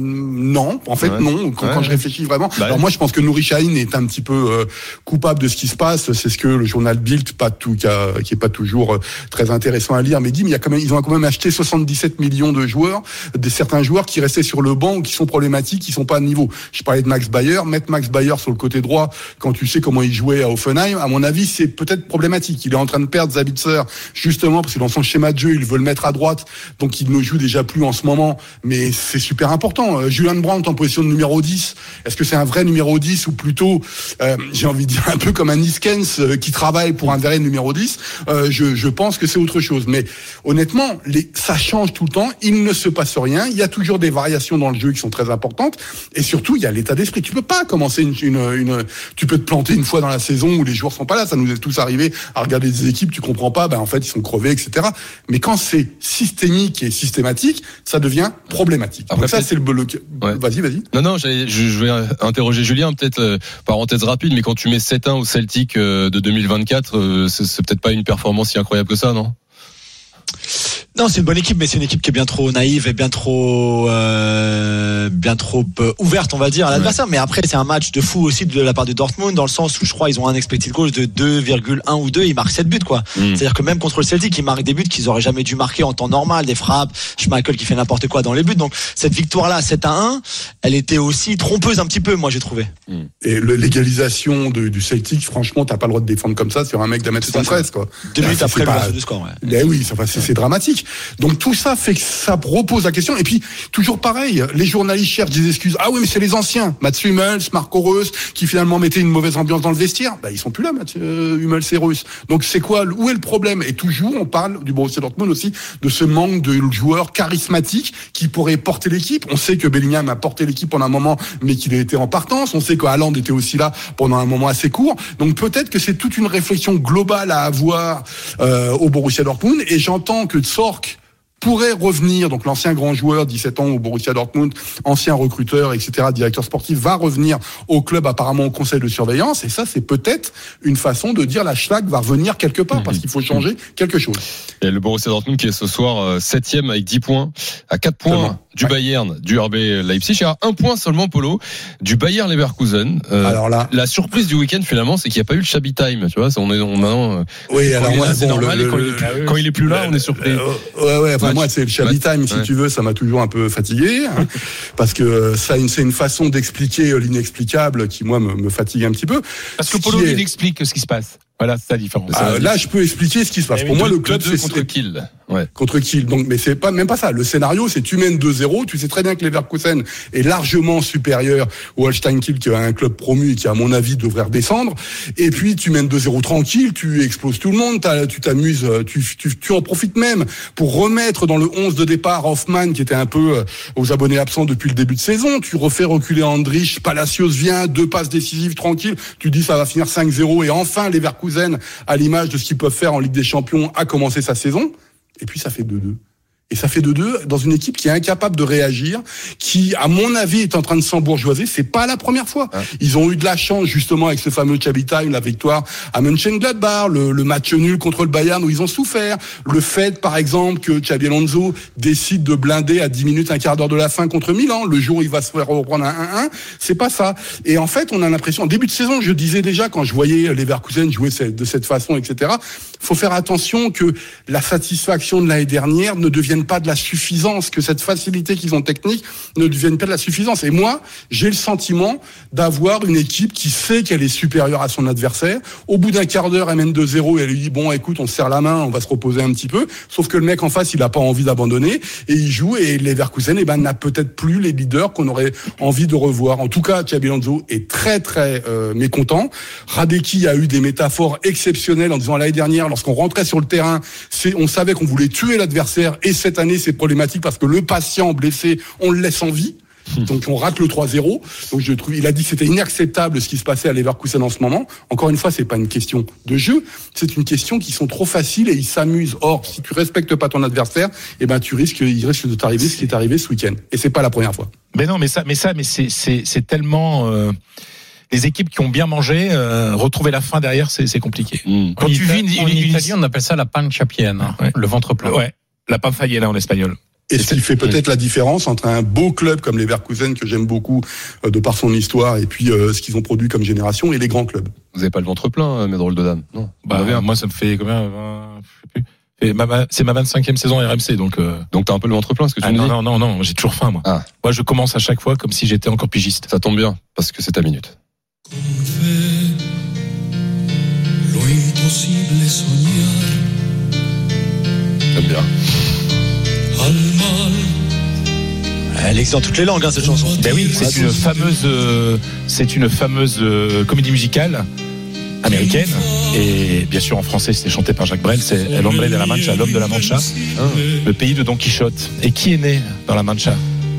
non, en fait ouais. non. Quand, ouais. quand je réfléchis vraiment, bah alors ouais. moi je pense que Nouri Sahin est un petit peu euh, coupable de ce qui se passe. C'est ce que le journal Bild, pas tout, qui, a, qui est pas toujours euh, très intéressant à lire, mais dit mais il y a quand même, ils ont quand même acheté soixante-dix-sept millions de joueurs, des certains joueurs qui restaient sur le banc ou qui sont problématiques, qui sont pas à niveau. Je parlais de Max Bayer, mettre Max Bayer sur le côté droit quand tu sais comment il jouait à Hoffenheim, à mon avis c'est peut-être problématique. Il est en train de perdre Sabitzer justement parce que dans son schéma de jeu il veut le mettre à droite, donc il ne joue déjà plus en ce moment, mais c'est super important. Julian Brandt en position de numéro dix, est-ce que c'est un vrai numéro dix ou plutôt, euh, j'ai envie de dire un peu comme un Iskens euh, qui travaille pour un vrai numéro dix, euh, je, je pense que c'est autre chose. Mais honnêtement, les, ça change tout le temps, il ne se passe rien, il y a toujours des variations dans le jeu qui sont très importantes et surtout il y a l'état d'esprit. Tu peux pas commencer une, une, une tu peux te planter une fois dans la saison où les joueurs sont pas là, ça nous est tous arrivé à regarder des équipes, tu comprends pas, ben en fait ils sont crevés, et cetera. Mais quand c'est systémique et systématique, ça devient problématique. Après, donc ça c'est le bloc. Ouais. Vas-y, vas-y. Non, non, je, je vais interroger Julien, peut-être euh, parenthèse rapide, mais quand tu mets sept un au Celtic euh, de deux mille vingt-quatre, euh, c'est, c'est peut-être pas une performance si incroyable que ça, non ? Non, c'est une bonne équipe, mais c'est une équipe qui est bien trop naïve et bien trop, euh, bien trop euh, ouverte, on va dire, à l'adversaire. Ouais. Mais après, c'est un match de fou aussi de la part de Dortmund, dans le sens où je crois ils ont un expected goals de deux virgule un ou deux, ils marquent sept buts, quoi. Mm. C'est-à-dire que même contre le Celtic, ils marquent des buts qu'ils auraient jamais dû marquer en temps normal, des frappes, Schmeichel qui fait n'importe quoi dans les buts. Donc cette victoire-là, sept à un, elle était aussi trompeuse un petit peu, moi j'ai trouvé. Mm. Et le, l'égalisation de, du Celtic, franchement, t'as pas le droit de défendre comme ça sur un mec d'un mètre soixante-treize, quoi. Deux minutes là, après pas... le du score, ouais. Ben oui, c'est, c'est, c'est dramatique. Munich. Donc tout ça fait que ça repose la question. Et puis toujours pareil, les journalistes cherchent des excuses. Ah oui, mais c'est les anciens, Mats Hummels, Marco Reus, qui finalement mettaient une mauvaise ambiance dans le vestiaire. Bah ils sont plus là, Mats euh, Hummels et Reus. Donc c'est quoi, où est le problème? Et toujours on parle du Borussia Dortmund aussi de ce manque de joueurs charismatiques qui pourraient porter l'équipe. On sait que Bellingham a porté l'équipe pendant un moment, mais qu'il a été en partance. On sait que Haaland était aussi là pendant un moment assez court. Donc peut-être que c'est toute une réflexion globale à avoir euh, au Borussia Dortmund. Et j'entends que Zorc pourrait revenir, donc l'ancien grand joueur, dix-sept ans au Borussia Dortmund, ancien recruteur, et cetera, directeur sportif, va revenir au club apparemment au conseil de surveillance. Et ça, c'est peut-être une façon de dire la Schlag va revenir quelque part, parce qu'il faut changer quelque chose. Et le Borussia Dortmund qui est ce soir septième avec dix points, à quatre points Comment du ouais. Bayern, du R B Leipzig, et à un point seulement, Polo, du Bayer Leverkusen. Euh, alors là, la surprise du week-end finalement, c'est qu'il n'y a pas eu le Shabby Time, tu vois. On est on, maintenant. Oui, alors moi, là, c'est bon, normal. Le, quand, le, il, le, quand il est plus là, on est surpris. Euh, ouais, ouais. Enfin, moi, c'est le Shabby Time, si ouais. tu veux, ça m'a toujours un peu fatigué, hein, parce que ça, c'est une façon d'expliquer l'inexplicable qui moi me, me fatigue un petit peu. Parce que Polo, est... il explique ce qui se passe. Voilà, c'est la différence. Ah, là, je peux expliquer ce qui se passe. Pour moi, deux, le club, deux c'est contre Kiel. Ouais. Contre Kiel. Donc, mais c'est pas même pas ça. Le scénario, c'est tu mènes deux zéro. Tu sais très bien que Leverkusen est largement supérieur au Holstein Kiel, qui a un club promu et qui, à mon avis, devrait redescendre. Et puis, tu mènes deux zéro tranquille. Tu exploses tout le monde. Tu t'amuses. Tu, tu, tu en profites même pour remettre dans le onze de départ Hoffmann, qui était un peu aux abonnés absents depuis le début de saison. Tu refais reculer Andrich. Palacios vient. Deux passes décisives tranquilles. Tu dis ça va finir cinq zéro. Et enfin, Leverkusen, à l'image de ce qu'ils peuvent faire en Ligue des Champions, a commencé sa saison. Et puis ça fait deux deux. Et ça fait deux deux dans une équipe qui est incapable de réagir, qui, à mon avis, est en train de s'embourgeoiser. C'est pas la première fois. Ils ont eu de la chance, justement, avec ce fameux Shabby Time, la victoire à Mönchengladbach, le, le match nul contre le Bayern où ils ont souffert. Le fait, par exemple, que Xabi Alonso décide de blinder à dix minutes, un quart d'heure de la fin contre Milan, le jour où il va se faire reprendre un un un. C'est pas ça. Et en fait, on a l'impression, en début de saison, je disais déjà, quand je voyais Leverkusen jouer de cette façon, et cetera, faut faire attention que la satisfaction de l'année dernière ne devienne pas de la suffisance, que cette facilité qu'ils ont technique ne devienne pas de la suffisance. Et moi, j'ai le sentiment d'avoir une équipe qui sait qu'elle est supérieure à son adversaire. Au bout d'un quart d'heure, elle mène deux zéro et elle lui dit bon, écoute, on se serre la main, on va se reposer un petit peu. Sauf que le mec en face, il a pas envie d'abandonner et il joue. Et Leverkusen, eh ben, n'a peut-être plus les leaders qu'on aurait envie de revoir. En tout cas, Xabi Alonso est très très euh, mécontent. Radecki a eu des métaphores exceptionnelles en disant l'année dernière, lorsqu'on rentrait sur le terrain, c'est, on savait qu'on voulait tuer l'adversaire. Et cette année, c'est problématique parce que le patient blessé, on le laisse en vie. Donc on rate le trois zéro. Donc je trouve, il a dit que c'était inacceptable ce qui se passait à Leverkusen en ce moment. Encore une fois, c'est pas une question de jeu, c'est une question qui sont trop faciles et ils s'amusent. Or, si tu respectes pas ton adversaire, eh ben tu risques, il risque de t'arriver ce qui est arrivé ce week-end. Et c'est pas la première fois. Mais non, mais ça, mais ça, mais c'est c'est c'est tellement. Euh... Les équipes qui ont bien mangé, euh, retrouver la faim derrière, c'est, c'est compliqué. Mmh. Quand en tu vis une, une, en une, Italie, on appelle ça la pancia piena, ouais. Le ventre plein. Ouais, la panfaiella en espagnol. Et ce qui fait peut-être la différence entre un beau club comme les Leverkusen, que j'aime beaucoup euh, de par son histoire, et puis euh, ce qu'ils ont produit comme génération, et les grands clubs. Vous n'avez pas le ventre plein, mes drôles de dames, non? Bah, moi, ça me fait combien vingt, je sais plus. Et ma, c'est ma vingt-cinquième saison R M C, donc. Euh... Donc t'as un peu le ventre plein, ce que tu ah, me non, dis. Non, non, non, j'ai toujours faim, moi. Ah. Moi, je commence à chaque fois comme si j'étais encore pigiste. Ça tombe bien, parce que c'est ta minute. J'aime bien. Elle existe dans toutes les langues, hein, cette chanson. Ben oui, c'est une fameuse, euh, c'est une fameuse euh, comédie musicale américaine, et bien sûr en français c'était chanté par Jacques Brel. C'est El Hombre de la Mancha, l'homme de la Mancha, oh. Le pays de Don Quichotte. Et qui est né dans la Mancha?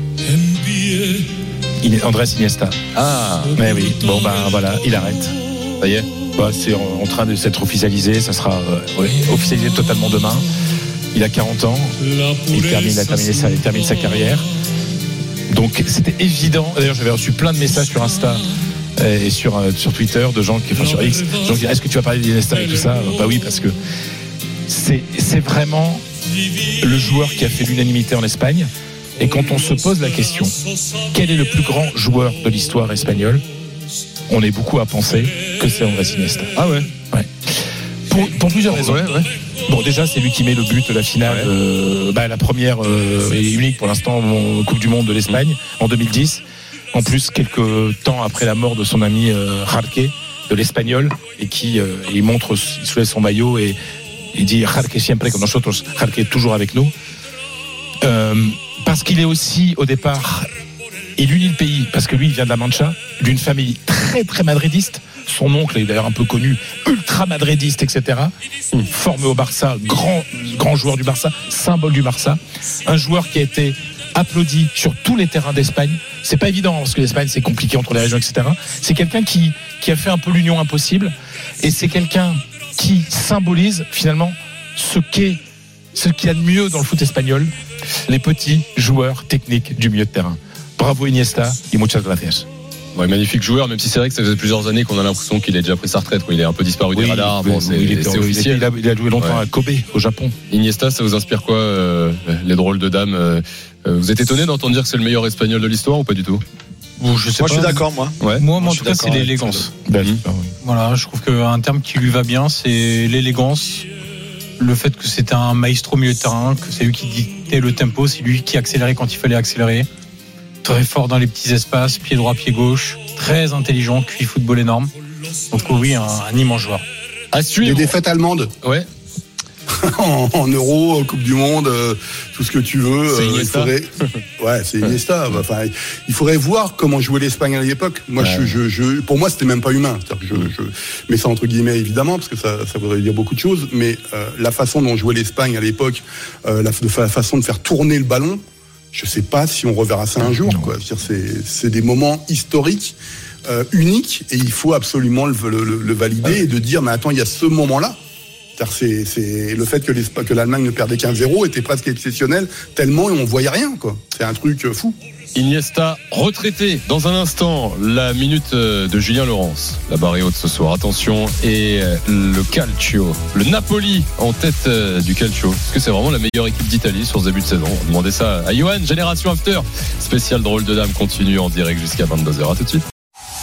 Andrés Iniesta. Ah, mais oui. Bon ben voilà, il arrête. Ça y est. Bah, c'est en train de s'être officialisé. Ça sera euh, ouais, officialisé totalement demain. Il a quarante ans. Il termine, il a terminé sa, il termine sa carrière. Donc c'était évident. D'ailleurs, j'avais reçu plein de messages sur Insta et sur euh, sur Twitter de gens qui, enfin sur X, gens qui disaient est-ce que tu vas parler d'Iniesta et tout ça? Bah oui, parce que c'est c'est vraiment le joueur qui a fait l'unanimité en Espagne. Et quand on se pose la question, quel est le plus grand joueur de l'histoire espagnole, on est beaucoup à penser que c'est Andrés Iniesta. Ah ouais, ouais. Pour, pour plusieurs raisons. Ouais, ouais. Bon, déjà, c'est lui qui met le but de la finale, ouais. euh, bah, la première euh, et unique pour l'instant en Coupe du Monde de l'Espagne en deux mille dix. En plus, quelques temps après la mort de son ami euh, Jarque, de l'Espagnol, et qui euh, il montre, il soulève son maillot et Il dit Jarque siempre con nosotros, Jarque est toujours avec nous. Euh, parce qu'il est aussi au départ, il unit le pays, parce que lui il vient de la Mancha, d'une famille très très madridiste. Son oncle est d'ailleurs un peu connu, ultra madridiste, et cetera. Formé au Barça, grand grand joueur du Barça, symbole du Barça, un joueur qui a été applaudi sur tous les terrains d'Espagne. C'est pas évident parce que l'Espagne c'est compliqué entre les régions, et cetera. C'est quelqu'un qui qui a fait un peu l'union impossible, et c'est quelqu'un qui symbolise finalement ce qu'est ce qu'il y a de mieux dans le foot espagnol, les petits joueurs techniques du milieu de terrain. Bravo Iniesta et muchas gracias. Ouais, magnifique joueur, même si c'est vrai que ça faisait plusieurs années qu'on a l'impression qu'il a déjà pris sa retraite, quoi. Il est un peu disparu oui, des radars. Bon, c'est, il était, c'est officiel. Il a, il a joué longtemps ouais. à Kobe, au Japon. Iniesta, ça vous inspire quoi, euh, les drôles de dames euh, Vous êtes étonné d'entendre dire que c'est le meilleur espagnol de l'histoire ou pas du tout? Bon, je sais moi, pas. Je suis d'accord, moi. Ouais. Moi, moi en tout cas, c'est l'élégance. Mmh. Voilà, je trouve qu'un terme qui lui va bien, c'est l'élégance. Le fait que c'était un maestro milieu de terrain, que c'est lui qui dictait le tempo, c'est lui qui accélérait quand il fallait accélérer. Très fort dans les petits espaces, pied droit, pied gauche, très intelligent, Q I football énorme. Donc oui, un, un immense joueur. À suivre. Les défaites allemandes. Ouais. en, en Euro, en Coupe du Monde, euh, tout ce que tu veux. C'est Iniesta. Euh, faudrait... Ouais, c'est Iniesta. Enfin, il faudrait voir comment jouait l'Espagne à l'époque. Moi, ouais. je, je, je, pour moi, c'était même pas humain. C'est-à-dire que je, je mets ça entre guillemets évidemment parce que ça, ça voudrait dire beaucoup de choses. Mais euh, la façon dont jouait l'Espagne à l'époque, euh, la, la façon de faire tourner le ballon. Je sais pas si on reverra ça un jour, quoi. C'est, c'est des moments historiques, euh, uniques, et il faut absolument le, le, le valider ouais. et de dire, mais attends, il y a ce moment-là. C'est, c'est le fait que, que l'Allemagne ne perdait qu'un zéro était presque exceptionnel, tellement on voyait rien, quoi. C'est un truc fou. Iniesta retraité. Dans un instant, la minute de Julien Laurens. La barre est haute ce soir. Attention. Et le Calcio. Le Napoli en tête du Calcio. Est-ce que c'est vraiment la meilleure équipe d'Italie sur ce début de saison? On demandait ça à Johan. Génération After. Spécial drôle de dame continue en direct jusqu'à vingt-deux heures. À tout de suite.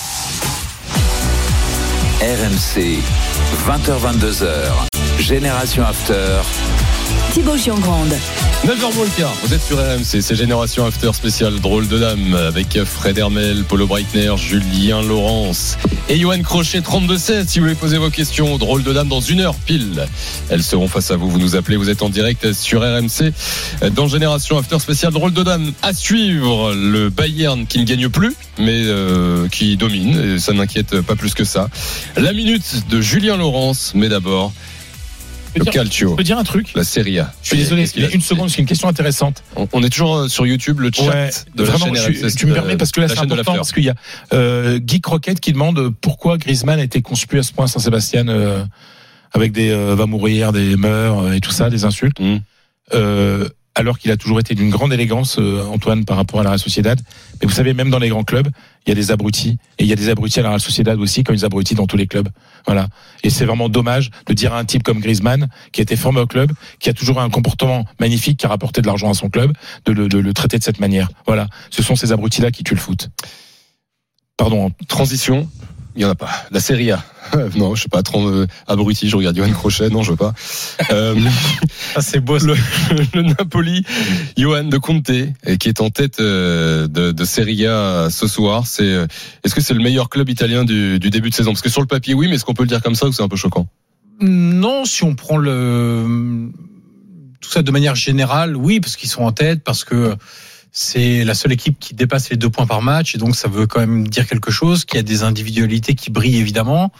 R M C, vingt heures vingt-deux heures. Génération After. Thibaut Giangrande. neuf heures moins le quart, vous êtes sur R M C, c'est Génération After spécial drôle de dame avec Fred Hermel, Polo Breitner, Julien Laurens et Johan Crochet. Trente-deux seize si vous voulez poser vos questions, drôle de dame dans une heure pile. Elles seront face à vous, vous nous appelez, vous êtes en direct sur R M C dans Génération After spécial drôle de dame. À suivre, le Bayern qui ne gagne plus mais euh, qui domine, et ça n'inquiète pas plus que ça. La minute de Julien Laurens, mais d'abord le dire, Calcio. Je peux dire un truc? La Serie A. Je suis désolé, il y a une seconde, c'est une question intéressante. On, on est toujours sur YouTube, le chat ouais, de vraiment, la chaîne. Je, tu me permets parce que là c'est important parce qu'il y a euh, Guy Croquette qui demande pourquoi Griezmann a été conspué à ce point à Saint-Sébastien euh, avec des euh, va mourir, des meurts euh, et tout ça, des insultes. Mmh. Euh, alors qu'il a toujours été d'une grande élégance, euh, Antoine, par rapport à la Real Sociedad. Mais vous savez, même dans les grands clubs, il y a des abrutis. Et il y a des abrutis à la Real Sociedad aussi, comme des abrutis dans tous les clubs. Voilà. Et c'est vraiment dommage de dire à un type comme Griezmann, qui a été formé au club, qui a toujours un comportement magnifique, qui a rapporté de l'argent à son club, de le, de le traiter de cette manière. Voilà. Ce sont ces abrutis-là qui tuent le foot. Pardon. Transition. Il n'y en a pas. La Serie A. Non, je sais pas, trop euh, abruti, je regarde Johan Crochet, non, je veux pas. Euh, ah, c'est beau. Le, le Napoli, Johan de Conte, qui est en tête euh, de, de Serie A ce soir. C'est, euh, est-ce que c'est le meilleur club italien du, du début de saison? Parce que sur le papier, oui, mais est-ce qu'on peut le dire comme ça ou c'est un peu choquant? Non, si on prend le tout ça de manière générale, oui, parce qu'ils sont en tête, parce que c'est la seule équipe qui dépasse les deux points par match, et donc ça veut quand même dire quelque chose, qu'il y a des individualités qui brillent évidemment.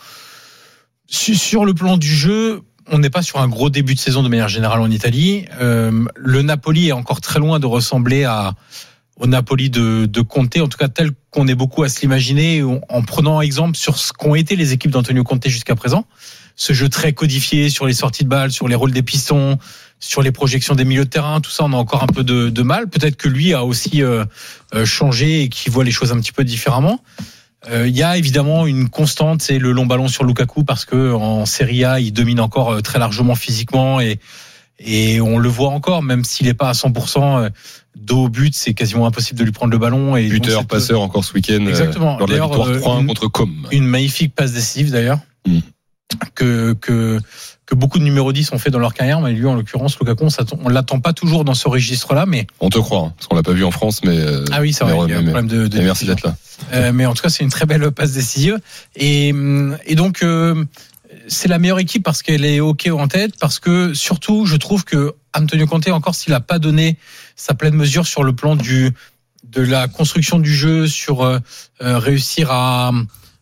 Sur le plan du jeu, on n'est pas sur un gros début de saison de manière générale en Italie. Euh, le Napoli est encore très loin de ressembler à, au Napoli de, de Conte, en tout cas tel qu'on est beaucoup à se l'imaginer, en prenant exemple sur ce qu'ont été les équipes d'Antonio Conte jusqu'à présent. Ce jeu très codifié sur les sorties de balles, sur les rôles des pistons, sur les projections des milieux de terrain, tout ça, on a encore un peu de, de mal. Peut-être que lui a aussi euh, changé et qu'il voit les choses un petit peu différemment. Il euh, y a évidemment une constante, c'est le long ballon sur Lukaku, parce que en Serie A, il domine encore très largement physiquement, et, et on le voit encore, même s'il n'est pas à cent pour cent dos au but, c'est quasiment impossible de lui prendre le ballon. Et buteur, passeur encore ce week-end. Exactement. Lors de la victoire trois un contre Com. Une magnifique passe décisive d'ailleurs. Mm. Que, que, que beaucoup de numéro dix ont fait dans leur carrière, mais lui, en l'occurrence, Lukaku, on ne l'attend pas toujours dans ce registre-là, mais. On te croit, hein, parce qu'on l'a pas vu en France, mais. Ah oui, c'est vrai, il y a un problème de, de merci d'être là. Euh, mais en tout cas, c'est une très belle passe décisive. Et, et donc, euh, c'est la meilleure équipe parce qu'elle est OK en tête, parce que surtout, je trouve que Antonio Conte, encore s'il n'a pas donné sa pleine mesure sur le plan du, de la construction du jeu, sur euh, réussir à,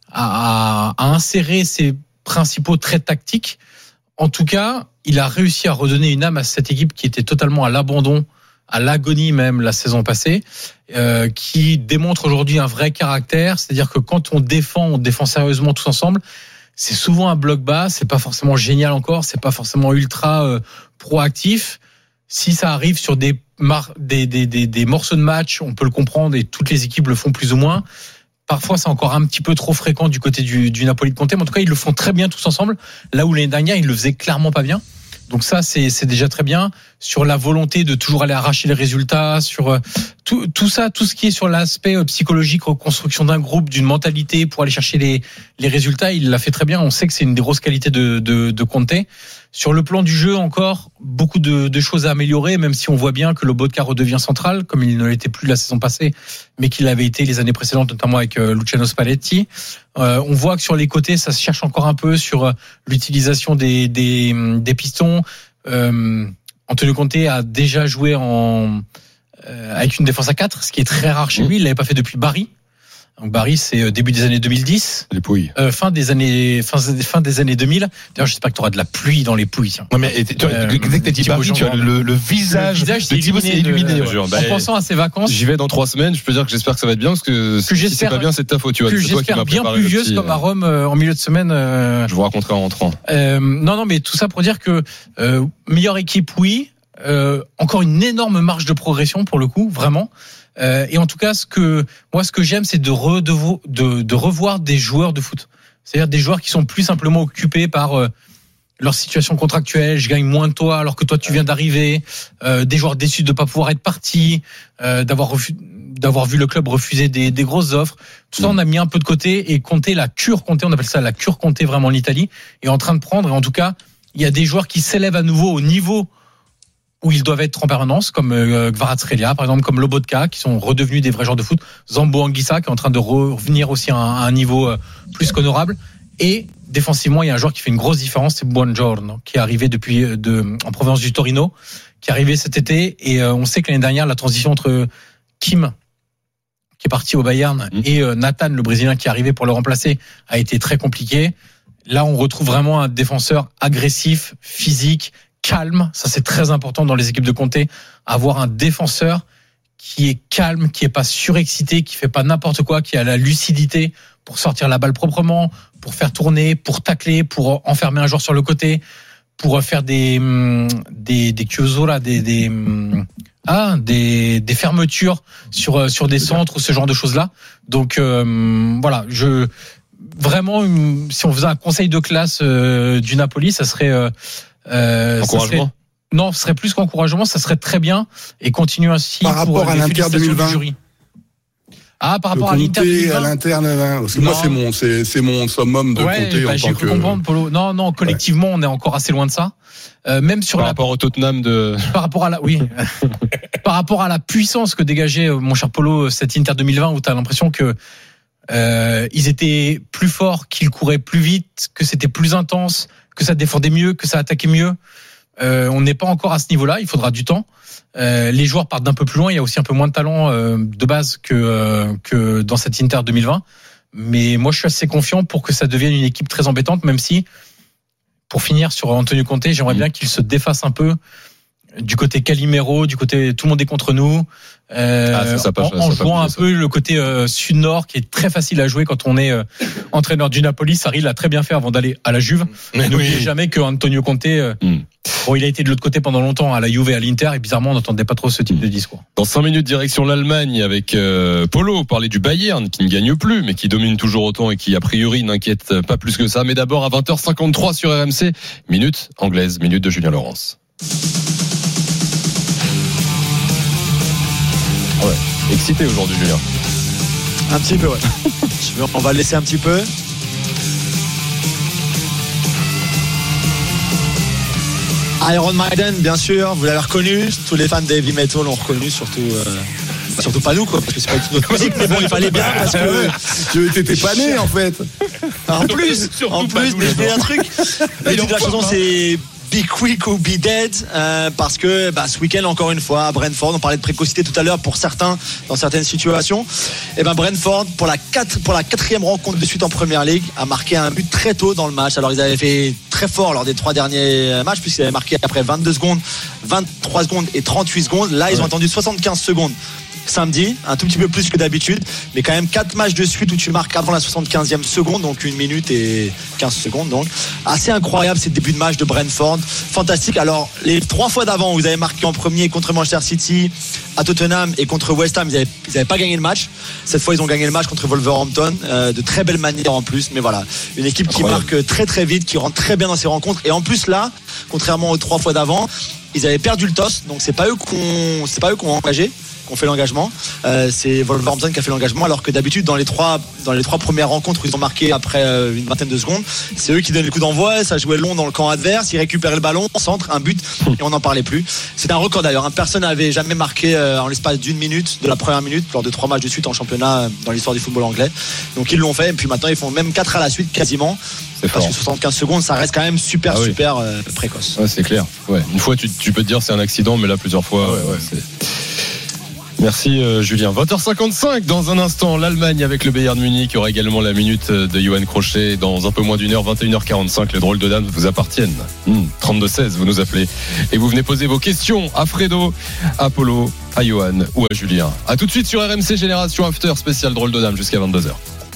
à, à insérer ses principaux traits tactiques, en tout cas, il a réussi à redonner une âme à cette équipe qui était totalement à l'abandon, à l'agonie même la saison passée, euh, qui démontre aujourd'hui un vrai caractère, c'est-à-dire que quand on défend, on défend sérieusement tous ensemble. C'est souvent un bloc bas, c'est pas forcément génial encore, c'est pas forcément ultra euh, proactif. Si ça arrive sur des, mar- des, des, des, des morceaux de match, on peut le comprendre et toutes les équipes le font plus ou moins. Parfois, c'est encore un petit peu trop fréquent du côté du, du Napoli de Conte, mais en tout cas, ils le font très bien tous ensemble. Là où l'année dernière, ils le faisaient clairement pas bien. Donc ça, c'est, c'est déjà très bien. Sur la volonté de toujours aller arracher les résultats, sur euh, tout, tout ça, tout ce qui est sur l'aspect euh, psychologique, reconstruction d'un groupe, d'une mentalité pour aller chercher les, les résultats, il l'a fait très bien. On sait que c'est une des grosses qualités de, de, de Conte. Sur le plan du jeu, encore beaucoup de, de choses à améliorer, même si on voit bien que Lobotka redevient central, comme il ne l'était plus la saison passée, mais qu'il l'avait été les années précédentes, notamment avec euh, Luciano Spalletti. Euh, on voit que sur les côtés, ça se cherche encore un peu sur euh, l'utilisation des, des, des pistons. Euh, Antonio Conte a déjà joué en, euh, avec une défense à quatre, ce qui est très rare chez lui. Il l'avait pas fait depuis Bari. Donc Bari, c'est début des années deux mille dix. Les Pouilles. Euh, fin des années, fin, fin des années deux mille. D'ailleurs, j'espère que tu auras de la pluie dans les Pouilles. Tiens. Non mais tu vois, euh, dès que t'as dit Bari, tu as le, le visage, le visage de Thibaut s'est illuminé. De, ouais. En bah, pensant à ses vacances. J'y vais dans trois semaines. Je peux dire que j'espère que ça va être bien parce que, que si c'est pas bien, c'est de ta faute. Tu vois, que c'est toi qui m'as bien préparé pluvieuse petit, comme à Rome euh, en milieu de semaine. Euh, je vous raconterai en rentrant. Euh, non, non, mais tout ça pour dire que euh, meilleure équipe, oui. Euh, encore une énorme marge de progression pour le coup, vraiment. Euh, et en tout cas, ce que moi, ce que j'aime, c'est de, re, de, de, de revoir des joueurs de foot. C'est-à-dire des joueurs qui sont plus simplement occupés par euh, leur situation contractuelle. Je gagne moins de toi alors que toi tu viens d'arriver. Euh, des joueurs déçus de ne pas pouvoir être partis, euh, d'avoir refu- d'avoir vu le club refuser des, des grosses offres. Tout ça, on a mis un peu de côté et Conte, la cure Conte, on appelle ça la cure Conte vraiment en Italie, est en train de prendre. Et en tout cas, il y a des joueurs qui s'élèvent à nouveau au niveau où ils doivent être en permanence, comme euh, Kvaratskhelia, par exemple, comme Lobotka, qui sont redevenus des vrais joueurs de foot. Zambo Anguissa, qui est en train de revenir aussi à un, à un niveau euh, plus qu'honorable. Et défensivement, il y a un joueur qui fait une grosse différence, c'est Buongiorno, qui est arrivé depuis de, en provenance du Torino, qui est arrivé cet été. Et euh, on sait que l'année dernière, la transition entre Kim, qui est parti au Bayern, mmh. et euh, Nathan, le Brésilien, qui est arrivé pour le remplacer, a été très compliquée. Là, on retrouve vraiment un défenseur agressif, physique, calme. Ça, c'est très important dans les équipes de Conte, avoir un défenseur qui est calme, qui est pas surexcité, qui fait pas n'importe quoi, qui a la lucidité pour sortir la balle proprement, pour faire tourner, pour tacler, pour enfermer un joueur sur le côté, pour faire des des des chiusura, des des ah des des fermetures sur sur des centres ou ce genre de choses là. Donc euh, voilà, je vraiment si on faisait un conseil de classe euh, du Napoli, ça serait euh, euh, encouragement. Ça serait, non, ce serait plus qu'encouragement, ça serait très bien et continuer ainsi par rapport pour à l'Inter deux mille vingt. Ah, par rapport le à l'Inter deux mille vingt. À l'Inter, parce que non. moi c'est mon c'est c'est mon summum de ouais, Conte bah, en j'ai tant cru que comprendre, Polo. Non, non, collectivement, ouais. On est encore assez loin de ça. Euh, même sur par la... rapport au Tottenham de par rapport à la oui par rapport à la puissance que dégageait mon cher Polo cette Inter deux mille vingt où tu as l'impression que euh, ils étaient plus forts, qu'ils couraient plus vite, que c'était plus intense, que ça défendait mieux, que ça attaquait mieux. Euh, on n'est pas encore à ce niveau-là, il faudra du temps. Euh, les joueurs partent d'un peu plus loin, il y a aussi un peu moins de talent euh, de base que euh, que dans cette Inter deux mille vingt. Mais moi, je suis assez confiant pour que ça devienne une équipe très embêtante, même si, pour finir sur Antonio Conte, j'aimerais mmh. bien qu'il se défasse un peu du côté Calimero, du côté tout le monde est contre nous, euh, ah, ça, ça en, en ça jouant un peu le côté euh, sud-nord qui est très facile à jouer quand on est euh, entraîneur du Napoli. Sarri l'a très bien fait avant d'aller à la Juve. Mais n'oubliez oui. jamais que Antonio Conte, euh, mm. bon, il a été de l'autre côté pendant longtemps à la Juve et à l'Inter et bizarrement on n'entendait pas trop ce type mm. de discours. Dans cinq minutes direction l'Allemagne avec euh, Polo, parler du Bayern qui ne gagne plus mais qui domine toujours autant et qui a priori n'inquiète pas plus que ça. Mais d'abord à vingt heures cinquante-trois sur R M C, minute anglaise, minute de Julien Laurence. Ouais, excité aujourd'hui, Julien. Un petit peu, ouais. On va le laisser un petit peu. Iron Maiden, bien sûr, vous l'avez reconnu. Tous les fans de heavy metal l'ont reconnu, surtout euh, Surtout pas nous, quoi, parce que c'est pas une autre musique, mais bon, il fallait bien parce que. Tu t'étais pas né, en fait. En plus, en plus, mais je fais un truc. Le titre de la chanson, c'est Be Quick ou Be Dead, euh, parce que bah, ce week-end, encore une fois, à Brentford, on parlait de précocité tout à l'heure pour certains, dans certaines situations. Et ben Brentford, pour la, quatre, pour la quatrième rencontre de suite en Première Ligue, a marqué un but très tôt dans le match. Alors ils avaient fait très fort lors des trois derniers matchs, puisqu'ils avaient marqué après vingt-deux secondes, vingt-trois secondes et trente-huit secondes. Là, ils ont attendu soixante-quinze secondes. Samedi, un tout petit peu plus que d'habitude, mais quand même quatre matchs de suite où tu marques avant la soixante-quinzième seconde, donc une minute et quinze secondes, donc assez incroyable ces débuts de match de Brentford, fantastique. Alors les trois fois d'avant, vous avez marqué en premier contre Manchester City, à Tottenham et contre West Ham, ils n'avaient ils avaient pas gagné le match. Cette fois, ils ont gagné le match contre Wolverhampton, euh, de très belle manière en plus, mais voilà, une équipe qui marque très très vite, qui rentre très bien dans ses rencontres, et en plus là, contrairement aux trois fois d'avant, ils avaient perdu le toss, donc c'est pas eux qu'on, c'est pas eux qu'on a engagé. Qu'on fait l'engagement, euh, c'est Wolverhampton qui a fait l'engagement, alors que d'habitude dans les trois dans les trois premières rencontres où ils ont marqué après euh, une vingtaine de secondes, c'est eux qui donnent le coup d'envoi. Ça jouait long dans le camp adverse, ils récupéraient le ballon, centre, un but et on n'en parlait plus. C'est un record d'ailleurs, hein. Personne n'avait jamais marqué euh, en l'espace d'une minute, de la première minute, lors de trois matchs de suite en championnat euh, dans l'histoire du football anglais. Donc ils l'ont fait, et puis maintenant ils font même quatre à la suite quasiment. C'est parce fort. Que soixante-quinze secondes, ça reste quand même super ah oui. super euh, précoce. Ouais, c'est clair. Ouais. Une fois tu, tu peux te dire c'est un accident, mais là plusieurs fois. Ouais, ouais, c'est... Merci euh, Julien. vingt heures cinquante-cinq, dans un instant, l'Allemagne avec le Bayern Munich. Il y aura également la minute de Johan Crochet. Dans un peu moins d'une heure, vingt et une heures quarante-cinq, les drôles de dames vous appartiennent. Mmh, trente-deux seize, vous nous appelez. Et vous venez poser vos questions à Fredo, à Polo, à Johan ou à Julien. A tout de suite sur R M C Génération After, spécial drôle de dames jusqu'à vingt-deux heures.